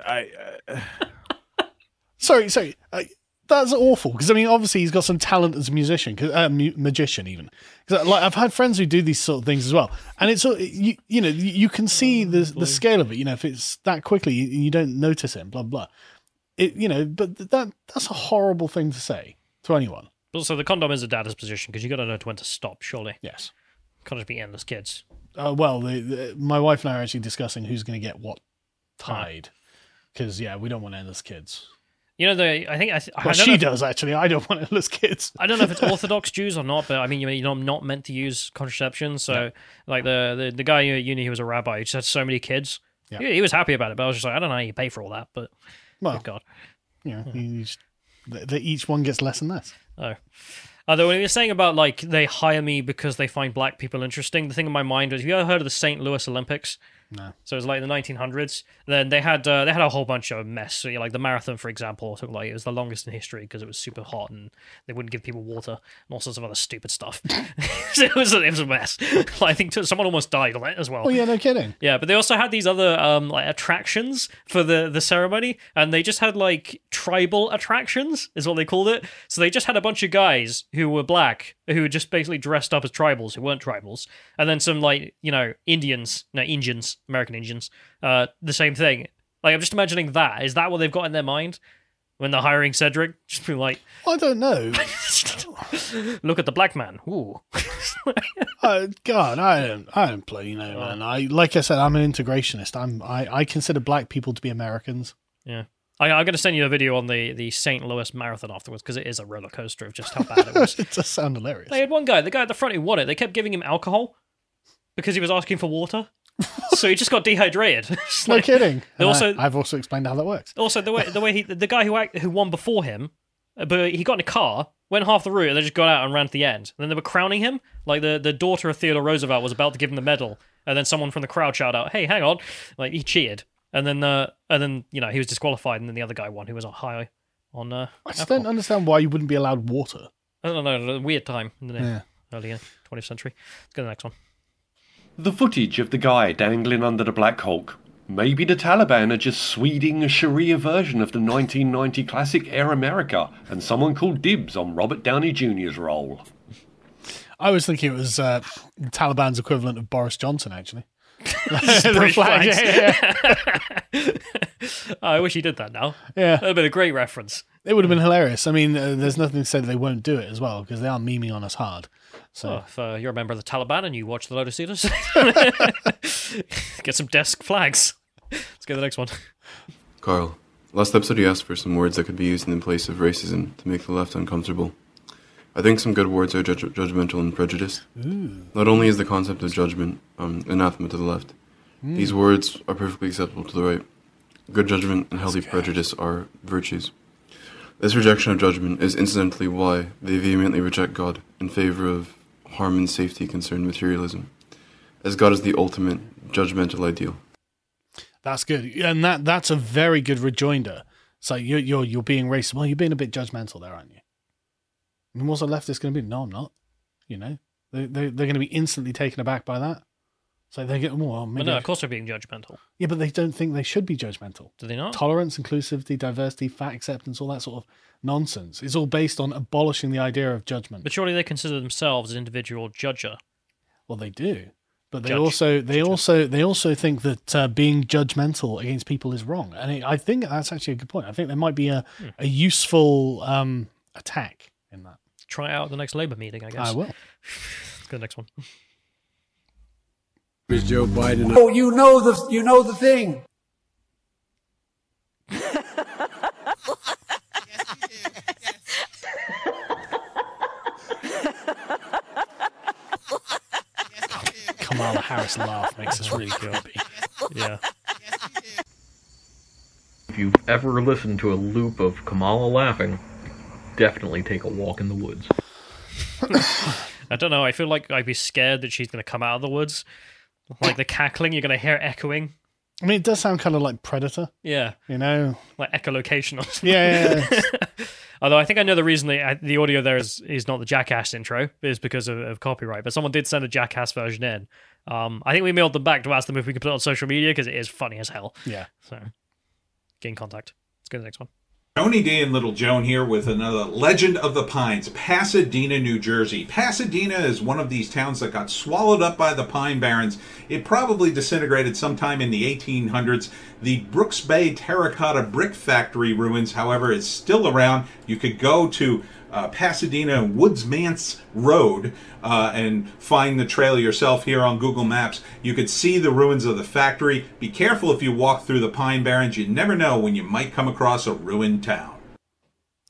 Sorry. That's awful because I mean, obviously he's got some talent as a musician, magician even. Because I've had friends who do these sort of things as well, and it's you can see the scale of it. If it's that quickly, you don't notice it. Blah blah. But that's a horrible thing to say to anyone.
Also, the condom is a dad's position because you got to know when to stop. Surely,
yes.
Can't just be endless kids.
Well, my wife and I are actually discussing who's going to get what tied because we don't want endless kids.
You know,
she does actually. I don't want endless kids.
I don't know if it's Orthodox Jews or not, but I mean, you're not meant to use contraception. So, like the guy at uni who was a rabbi, who just had so many kids. Yeah. He was happy about it, but I was just like, I don't know how you pay for all that, but good God,
each one gets less and less.
Oh. Although when you're saying about like they hire me because they find black people interesting, the thing in my mind was, have you ever heard of the St. Louis Olympics?
No.
So it was like the 1900s. Then they had a whole bunch of mess. So, like the marathon, for example, took it was the longest in history because it was super hot and they wouldn't give people water and all sorts of other stupid stuff. So it was a mess. I think someone almost died on it as well.
Oh yeah, no kidding.
Yeah, but they also had these other like attractions for the ceremony, and they just had like tribal attractions, is what they called it. So they just had a bunch of guys who were black who were just basically dressed up as tribals who weren't tribals, and then some like Indians, American Indians, the same thing. Like I'm just imagining that. Is that what they've got in their mind when they're hiring Cedric? Just be like,
I don't know.
Look at the black man. Ooh.
God, I don't play, man. Like I said, I'm an integrationist. I consider black people to be Americans.
Yeah. I'm going to send you a video on the St. Louis Marathon afterwards because it is a roller coaster of just how bad it was.
It does sound hilarious.
They had one guy, the guy at the front who won it. They kept giving him alcohol because he was asking for water. So he just got dehydrated.
No kidding.
I've
also explained how that works.
Also, the guy who won before him, but he got in a car, went half the route, and then just got out and ran to the end. And then they were crowning him, like the daughter of Theodore Roosevelt was about to give him the medal, and then someone from the crowd shouted out, "Hey, hang on!" Like he cheated, and then he was disqualified, and then the other guy won, who was high on. I
just don't understand why you wouldn't be allowed water.
I don't know, a weird time in the early 20th century. Let's go to the next one.
The footage of the guy dangling under the Black Hulk. Maybe the Taliban are just Sweding a Sharia version of the 1990 classic Air America, and someone called dibs on Robert Downey Jr.'s role.
I was thinking it was the Taliban's equivalent of Boris Johnson, actually.
The flag. I wish he did that now.
Yeah.
That would have been a great reference.
It would have been hilarious. I mean, there's nothing to say that they won't do it as well, because they are memeing on us hard. So
if you're a member of the Taliban and you watch the Lotus Eaters, get some desk flags. Let's go to the next one.
Carl, last episode you asked for some words that could be used in the place of racism to make the left uncomfortable. I think some good words are judgmental and prejudiced.
Ooh.
Not only is the concept of judgment anathema to the left, these words are perfectly acceptable to the right. Good judgment and healthy prejudice are virtues. This rejection of judgment is incidentally why they vehemently reject God in favor of harm and safety concerned materialism, as God is the ultimate judgmental ideal.
That's good, and that's a very good rejoinder. So you're being racist. Well, you're being a bit judgmental there, aren't you? I mean, what's a leftist going to be? No, I'm not. They're going to be instantly taken aback by that. So they get more.
But no, of course they're being judgmental.
Yeah, but they don't think they should be judgmental.
Do they not?
Tolerance, inclusivity, diversity, fact acceptance, all that sort of nonsense. It's all based on abolishing the idea of judgment.
But surely they consider themselves an individual judger.
Well, they do, but they also think that being judgmental against people is wrong, and I think that's actually a good point. I think there might be a useful attack in that.
Try it out at the next Labour meeting, I guess.
I will.
Let's go to the next one.
Is Joe Biden? Oh, you know the thing.
Kamala Harris laugh makes us really happy.
Yeah.
If you've ever listened to a loop of Kamala laughing, definitely take a walk in the woods.
I don't know. I feel like I'd be scared that she's going to come out of the woods. Like the cackling, you're going to hear echoing.
I mean, it does sound kind of like Predator.
Yeah.
Like
echolocation or something.
Yeah.
Although I think I know the reason the audio there is not the Jackass intro, is because of copyright. But someone did send a Jackass version in. I think we mailed them back to ask them if we could put it on social media because it is funny as hell.
Yeah.
So, get in contact. Let's go to the next one.
Tony D and Little Joan here with another Legend of the Pines, Pasadena, New Jersey. Pasadena is one of these towns that got swallowed up by the Pine Barrens. It probably disintegrated sometime in the 1800s. The Brooks Bay Terracotta Brick Factory ruins, however, is still around. You could go to Pasadena Woodsmanse Road and find the trail yourself here on Google Maps. You could see the ruins of the factory. Be careful if you walk through the Pine Barrens. You never know when you might come across a ruined town.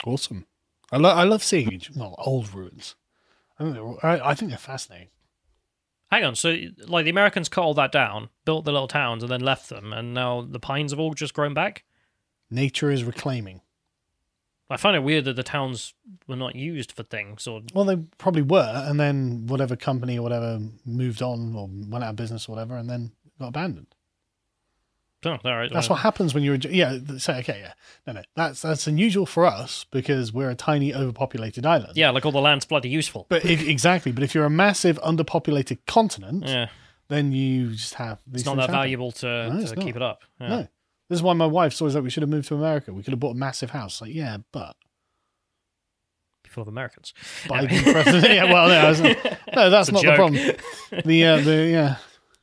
Awesome. I love seeing old ruins. I think they're fascinating.
Hang on, so like the Americans cut all that down, built the little towns, and then left them, and now the pines have all just grown back?
Nature is reclaiming.
I find it weird that the towns were not used for things.
Well, they probably were, and then whatever company or whatever moved on or went out of business or whatever, and then got abandoned.
Oh, all right.
That's what happens when you're... Yeah, so, okay, yeah. No, that's unusual for us because we're a tiny, overpopulated island.
Yeah, like all the land's bloody useful.
But exactly, but if you're a massive, underpopulated continent, then you just have...
It's not that valuable to keep it up. Yeah.
No. This is why my wife's always like, we should have moved to America. We could have bought a massive house. Like, yeah, but...
Full of Americans.
Biden president. Yeah, well, no, that's not the problem. Yeah.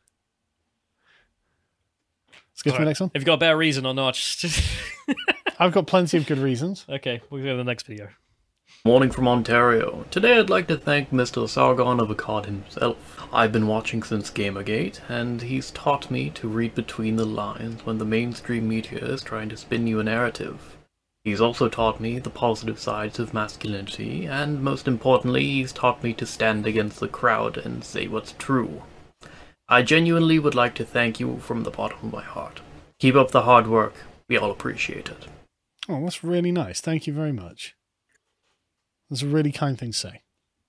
Let's go to the next one.
Have you got a better reason or not? Just
I've got plenty of good reasons.
Okay, we'll go to the next video.
Morning from Ontario. Today I'd like to thank Mr. Sargon of Akkad himself. I've been watching since Gamergate, and he's taught me to read between the lines when the mainstream media is trying to spin you a narrative. He's also taught me the positive sides of masculinity, and most importantly, he's taught me to stand against the crowd and say what's true. I genuinely would like to thank you from the bottom of my heart. Keep up the hard work. We all appreciate it.
Oh, that's really nice. Thank you very much. That's a really kind thing to say.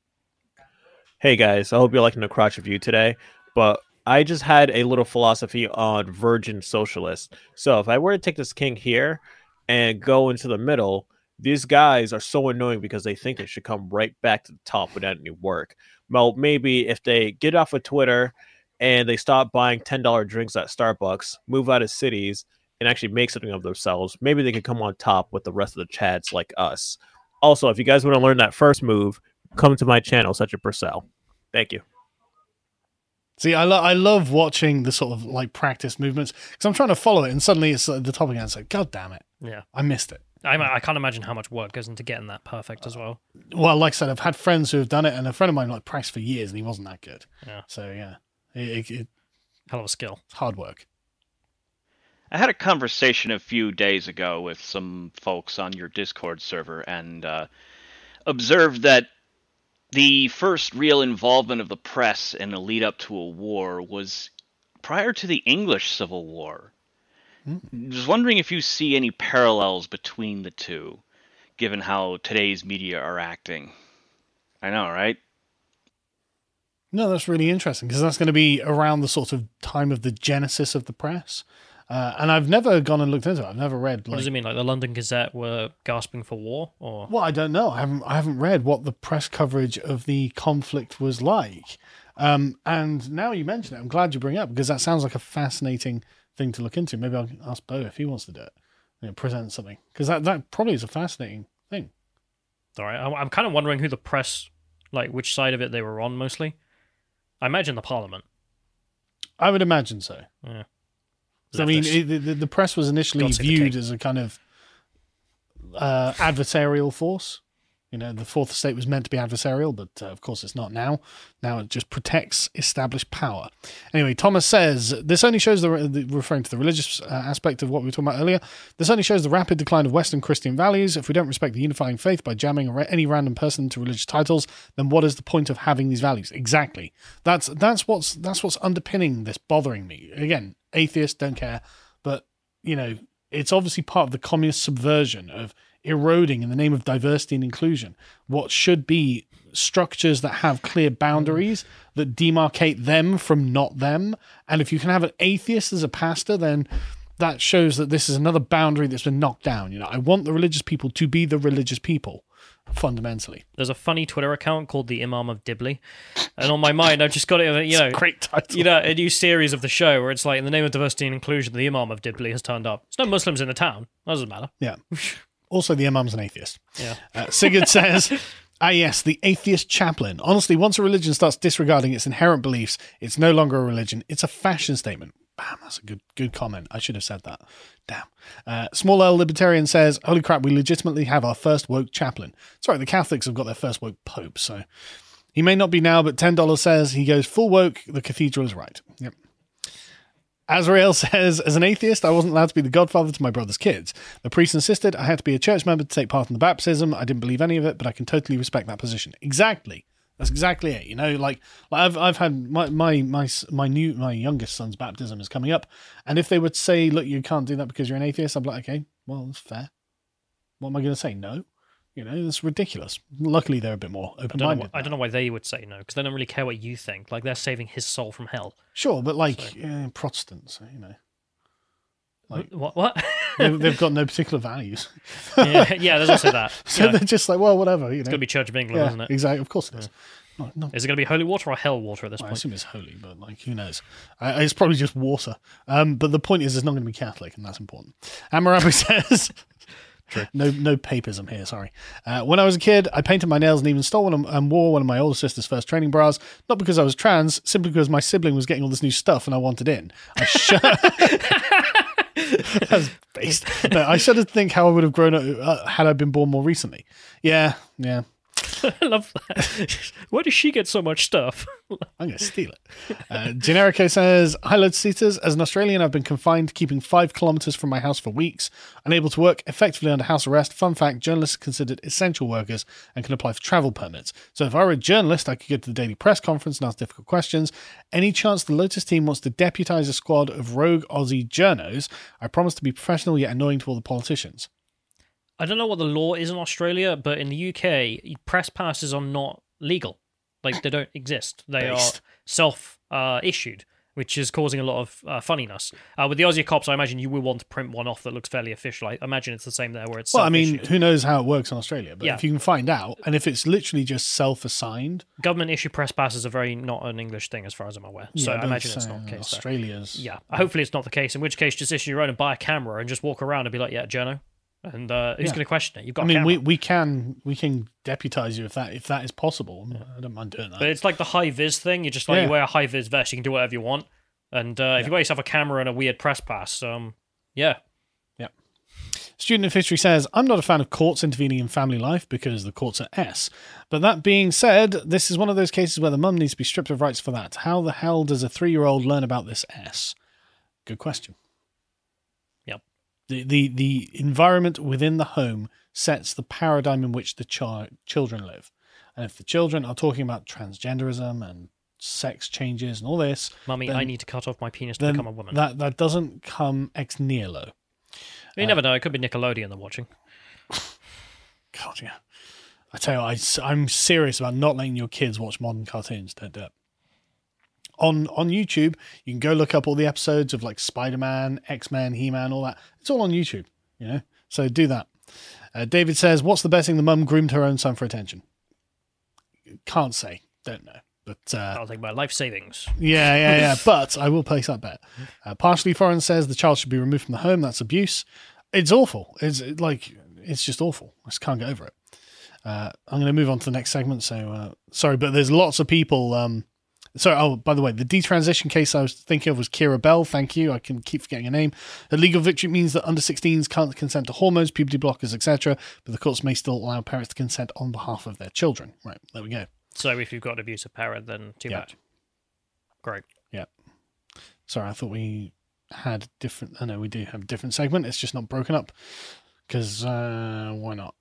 Hey guys, I hope you're liking the crotch review today, but I just had a little philosophy on virgin socialists. So if I were to take this king here and go into the middle, these guys are so annoying because they think they should come right back to the top without any work. Well, maybe if they get off of Twitter and they stop buying $10 drinks at Starbucks, move out of cities, and actually make something of themselves, maybe they could come on top with the rest of the chads like us. Also, if you guys want to learn that first move, come to my channel, Such a Purcell. Thank you.
See, I love watching the sort of like practice movements because I'm trying to follow it and suddenly it's the top again. It's like, God damn it.
Yeah.
I missed it.
I can't imagine how much work goes into getting that perfect as well.
Well, like I said, I've had friends who have done it, and a friend of mine like practiced for years and he wasn't that good.
Yeah.
So, yeah.
Hell of a skill.
It's hard work.
I had a conversation a few days ago with some folks on your Discord server and observed that the first real involvement of the press in the lead up to a war was prior to the English Civil War. I was wondering if you see any parallels between the two, given how today's media are acting. I know, right?
No, that's really interesting because that's going to be around the sort of time of the genesis of the press. And I've never gone and looked into it. I've never read.
What does it mean? Like the London Gazette were gasping for war, or?
Well, I don't know. I haven't read what the press coverage of the conflict was like. And now you mention it, I'm glad you bring it up because that sounds like a fascinating thing to look into. Maybe I'll ask Bo if he wants to do it. Present something because that probably is a fascinating thing.
All right, I'm kind of wondering who the press, like which side of it they were on mostly. I imagine the Parliament.
I would imagine so.
Yeah.
I mean, the press was initially viewed as a kind of adversarial force. You know, the Fourth Estate was meant to be adversarial, but of course it's not now. Now it just protects established power. Anyway, Thomas says, this only shows referring to the religious aspect of what we were talking about earlier, this only shows the rapid decline of Western Christian values. If we don't respect the unifying faith by jamming any random person to religious titles, then what is the point of having these values? Exactly. That's what's underpinning this, bothering me. Again, atheists don't care, but, you know, it's obviously part of the communist subversion of eroding in the name of diversity and inclusion what should be structures that have clear boundaries that demarcate them from not them. And if you can have an atheist as a pastor, then that shows that this is another boundary that's been knocked down. You know, I want the religious people to be the religious people fundamentally.
There's a funny Twitter account called the Imam of Dibley, and on my mind I've just got it, you know,
great title.
You know, a new series of the show where it's like, in the name of diversity and inclusion, the Imam of Dibley has turned up. There's no Muslims in the town. That doesn't matter.
Yeah. Also, the Imam's an atheist.
Yeah.
Sigurd says, yes, the atheist chaplain. Honestly, once a religion starts disregarding its inherent beliefs, it's no longer a religion. It's a fashion statement. Bam, that's a good comment. I should have said that. Damn. Small L Libertarian says, holy crap, we legitimately have our first woke chaplain. Sorry, the Catholics have got their first woke pope, so he may not be now, but $10 says he goes full woke, the cathedral is right. Yep. Azrael says, as an atheist, I wasn't allowed to be the godfather to my brother's kids. The priest insisted I had to be a church member to take part in the baptism. I didn't believe any of it, but I can totally respect that position. Exactly. That's exactly it. You know, like I've had my youngest son's baptism is coming up, and if they would say, look, you can't do that because you're an atheist, I'm like, okay, well, that's fair. What am I going to say? No. You know, it's ridiculous. Luckily, they're a bit more open-minded.
I don't know why they would say no, because they don't really care what you think. Like, they're saving his soul from hell.
Sure, but Protestants, you know. Like,
what?
they've got no particular values.
yeah, there's also that.
So they're just like, well, whatever. You know,
it's going to be Church of England, isn't it?
Exactly. Of course it is. No.
Is it going to be holy water or hell water at this point?
I assume it's holy, but like, who knows? It's probably just water. But the point is, it's not going to be Catholic, and that's important. Hammurabi says. True. No papism here, sorry. When I was a kid, I painted my nails and even stole one and wore one of my older sister's first training bras, not because I was trans, simply because my sibling was getting all this new stuff and I wanted in. That's based. No, I shudder to think how I would have grown up had I been born more recently. Yeah.
I love that. Where does she get so much stuff?
I'm going to steal it. Generico says, hi, Lotus. As an Australian, I've been confined, keeping 5 kilometres from my house for weeks, unable to work, effectively under house arrest. Fun fact, journalists are considered essential workers and can apply for travel permits. So if I were a journalist, I could go to the daily press conference and ask difficult questions. Any chance the Lotus team wants to deputise a squad of rogue Aussie journos? I promise to be professional yet annoying to all the politicians.
I don't know what the law is in Australia, but in the UK, press passes are not legal. Like, they don't exist. They are self-issued, which is causing a lot of funniness. With the Aussie cops, I imagine you will want to print one off that looks fairly official. I imagine it's the same there, where it's
well, I mean, who knows how it works in Australia, but if you can find out, and if it's literally just self-assigned...
Government-issued press passes are very not an English thing, as far as I'm aware. So I imagine it's not the case
Australia's...
Yeah, hopefully it's not the case, in which case just issue your own and buy a camera and just walk around and be like, yeah, journo. And who's going to question it? You've got.
I mean, we can deputise you if that is possible. I don't mind doing that.
But it's like the high vis thing. You just you wear a high vis vest, you can do whatever you want. And if you got yourself a camera and a weird press pass, yeah.
Student of history says, I'm not a fan of courts intervening in family life because the courts are S. But that being said, this is one of those cases where the mum needs to be stripped of rights for that. How the hell does a 3-year-old learn about this S? Good question. The environment within the home sets the paradigm in which the children live. And if the children are talking about transgenderism and sex changes and all this...
Mummy, I need to cut off my penis to become a woman.
That doesn't come ex nihilo.
You never know. It could be Nickelodeon they're watching.
God, yeah. I tell you, I'm serious about not letting your kids watch modern cartoons. Don't do it. On YouTube, you can go look up all the episodes of like Spider-Man, X-Men, He-Man, all that. It's all on YouTube, you know? So do that. David says, what's the best thing the mum groomed her own son for attention? Can't say. Don't know. But
I'll take my life savings.
Yeah. But I will place that bet. Partially Foreign says the child should be removed from the home. That's abuse. It's awful. It's just awful. I just can't get over it. I'm going to move on to the next segment. So sorry, but there's lots of people... by the way, the detransition case I was thinking of was Kira Bell. Thank you. I can keep forgetting her name. A legal victory means that under 16s can't consent to hormones, puberty blockers, etc. But the courts may still allow parents to consent on behalf of their children. Right, there we go.
So if you've got an abusive parent, then too bad. Great.
Yeah. Sorry, I thought we had different... I know we do have a different segment. It's just not broken up. Because why not?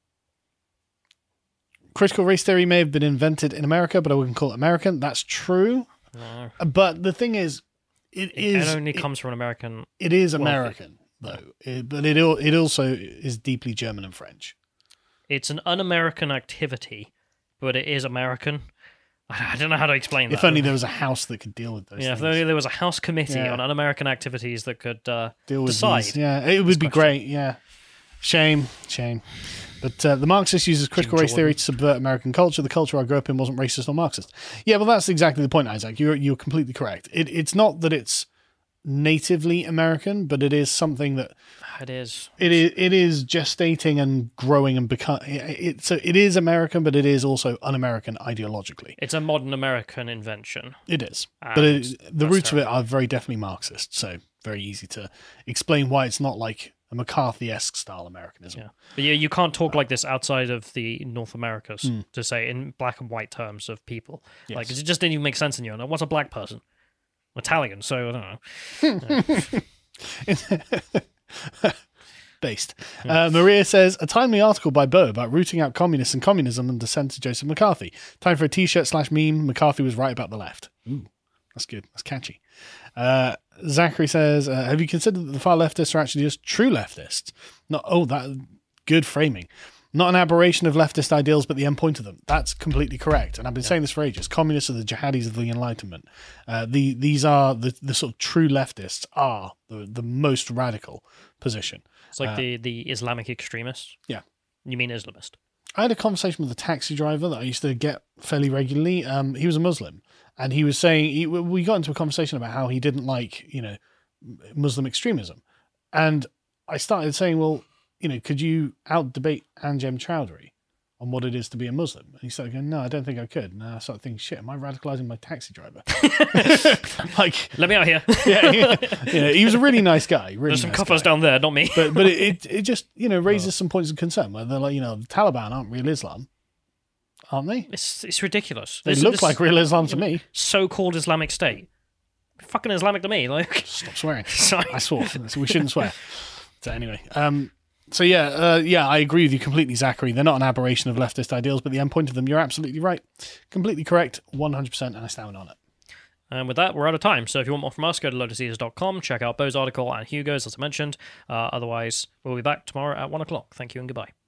Critical race theory may have been invented in America, but I wouldn't call it American. That's true.
No.
But the thing is, it
only comes from an American.
It is American, though. But it also is deeply German and French.
It's an un-American activity, but it is American. I don't know how to explain that.
If only there was a house that could deal with those things.
If only there was a House committee on un-American activities that could
deal with
decide.
These. Yeah, it would be great. Yeah. Shame. But the Marxist uses critical race theory to subvert American culture. The culture I grew up in wasn't racist or Marxist. Yeah, well, that's exactly the point, Isaac. You're completely correct. It's not that it's natively American, but it is something that...
It is.
It is gestating and growing and become... So it is American, but it is also un-American ideologically.
It's a modern American invention.
It is. But the roots of it are very definitely Marxist, so very easy to explain why it's not like... a McCarthy-esque style Americanism.
Yeah. But you can't talk like this outside of the North Americas to say in black and white terms of people. Yes. Like, it just didn't even make sense in you. What's a black person? Italian, so I don't know.
Based. Maria says, a timely article by Bo about rooting out communists and communism under Senator Joseph McCarthy. Time for a t-shirt/meme. McCarthy was right about the left. Ooh, that's good. That's catchy. Zachary says, have you considered that the far leftists are actually just true leftists? Good framing. Not an aberration of leftist ideals, but the end point of them. That's completely correct. And I've been saying this for ages. Communists are the jihadis of the Enlightenment. These are the sort of true leftists are the most radical position.
It's like the Islamic extremists.
Yeah.
You mean Islamist?
I had a conversation with a taxi driver that I used to get fairly regularly. He was a Muslim, and he was saying we got into a conversation about how he didn't like Muslim extremism, and I started saying, well, could you out debate Anjem Chowdhury on what it is to be a Muslim? And he started going, no, I don't think I could. And I started thinking, shit, am I radicalizing my taxi driver?
Let me out here.
He was a really nice guy. Really
There's some
nice
coppers
guy.
down there, not me.
but it just raises some points of concern where they're like, the Taliban aren't real Islam, aren't they?
It's ridiculous.
They look like real Islam to me.
So-called Islamic State, fucking Islamic to me. Like,
stop swearing.
Sorry.
I swore. We shouldn't swear. So anyway, I agree with you completely, Zachary. They're not an aberration of leftist ideals, but the end point of them, you're absolutely right. Completely correct, 100%, and I stand on it.
And with that, we're out of time. So if you want more from us, go to lotusseaters.com, check out Bo's article and Hugo's, as I mentioned. Otherwise, we'll be back tomorrow at 1 o'clock. Thank you and goodbye.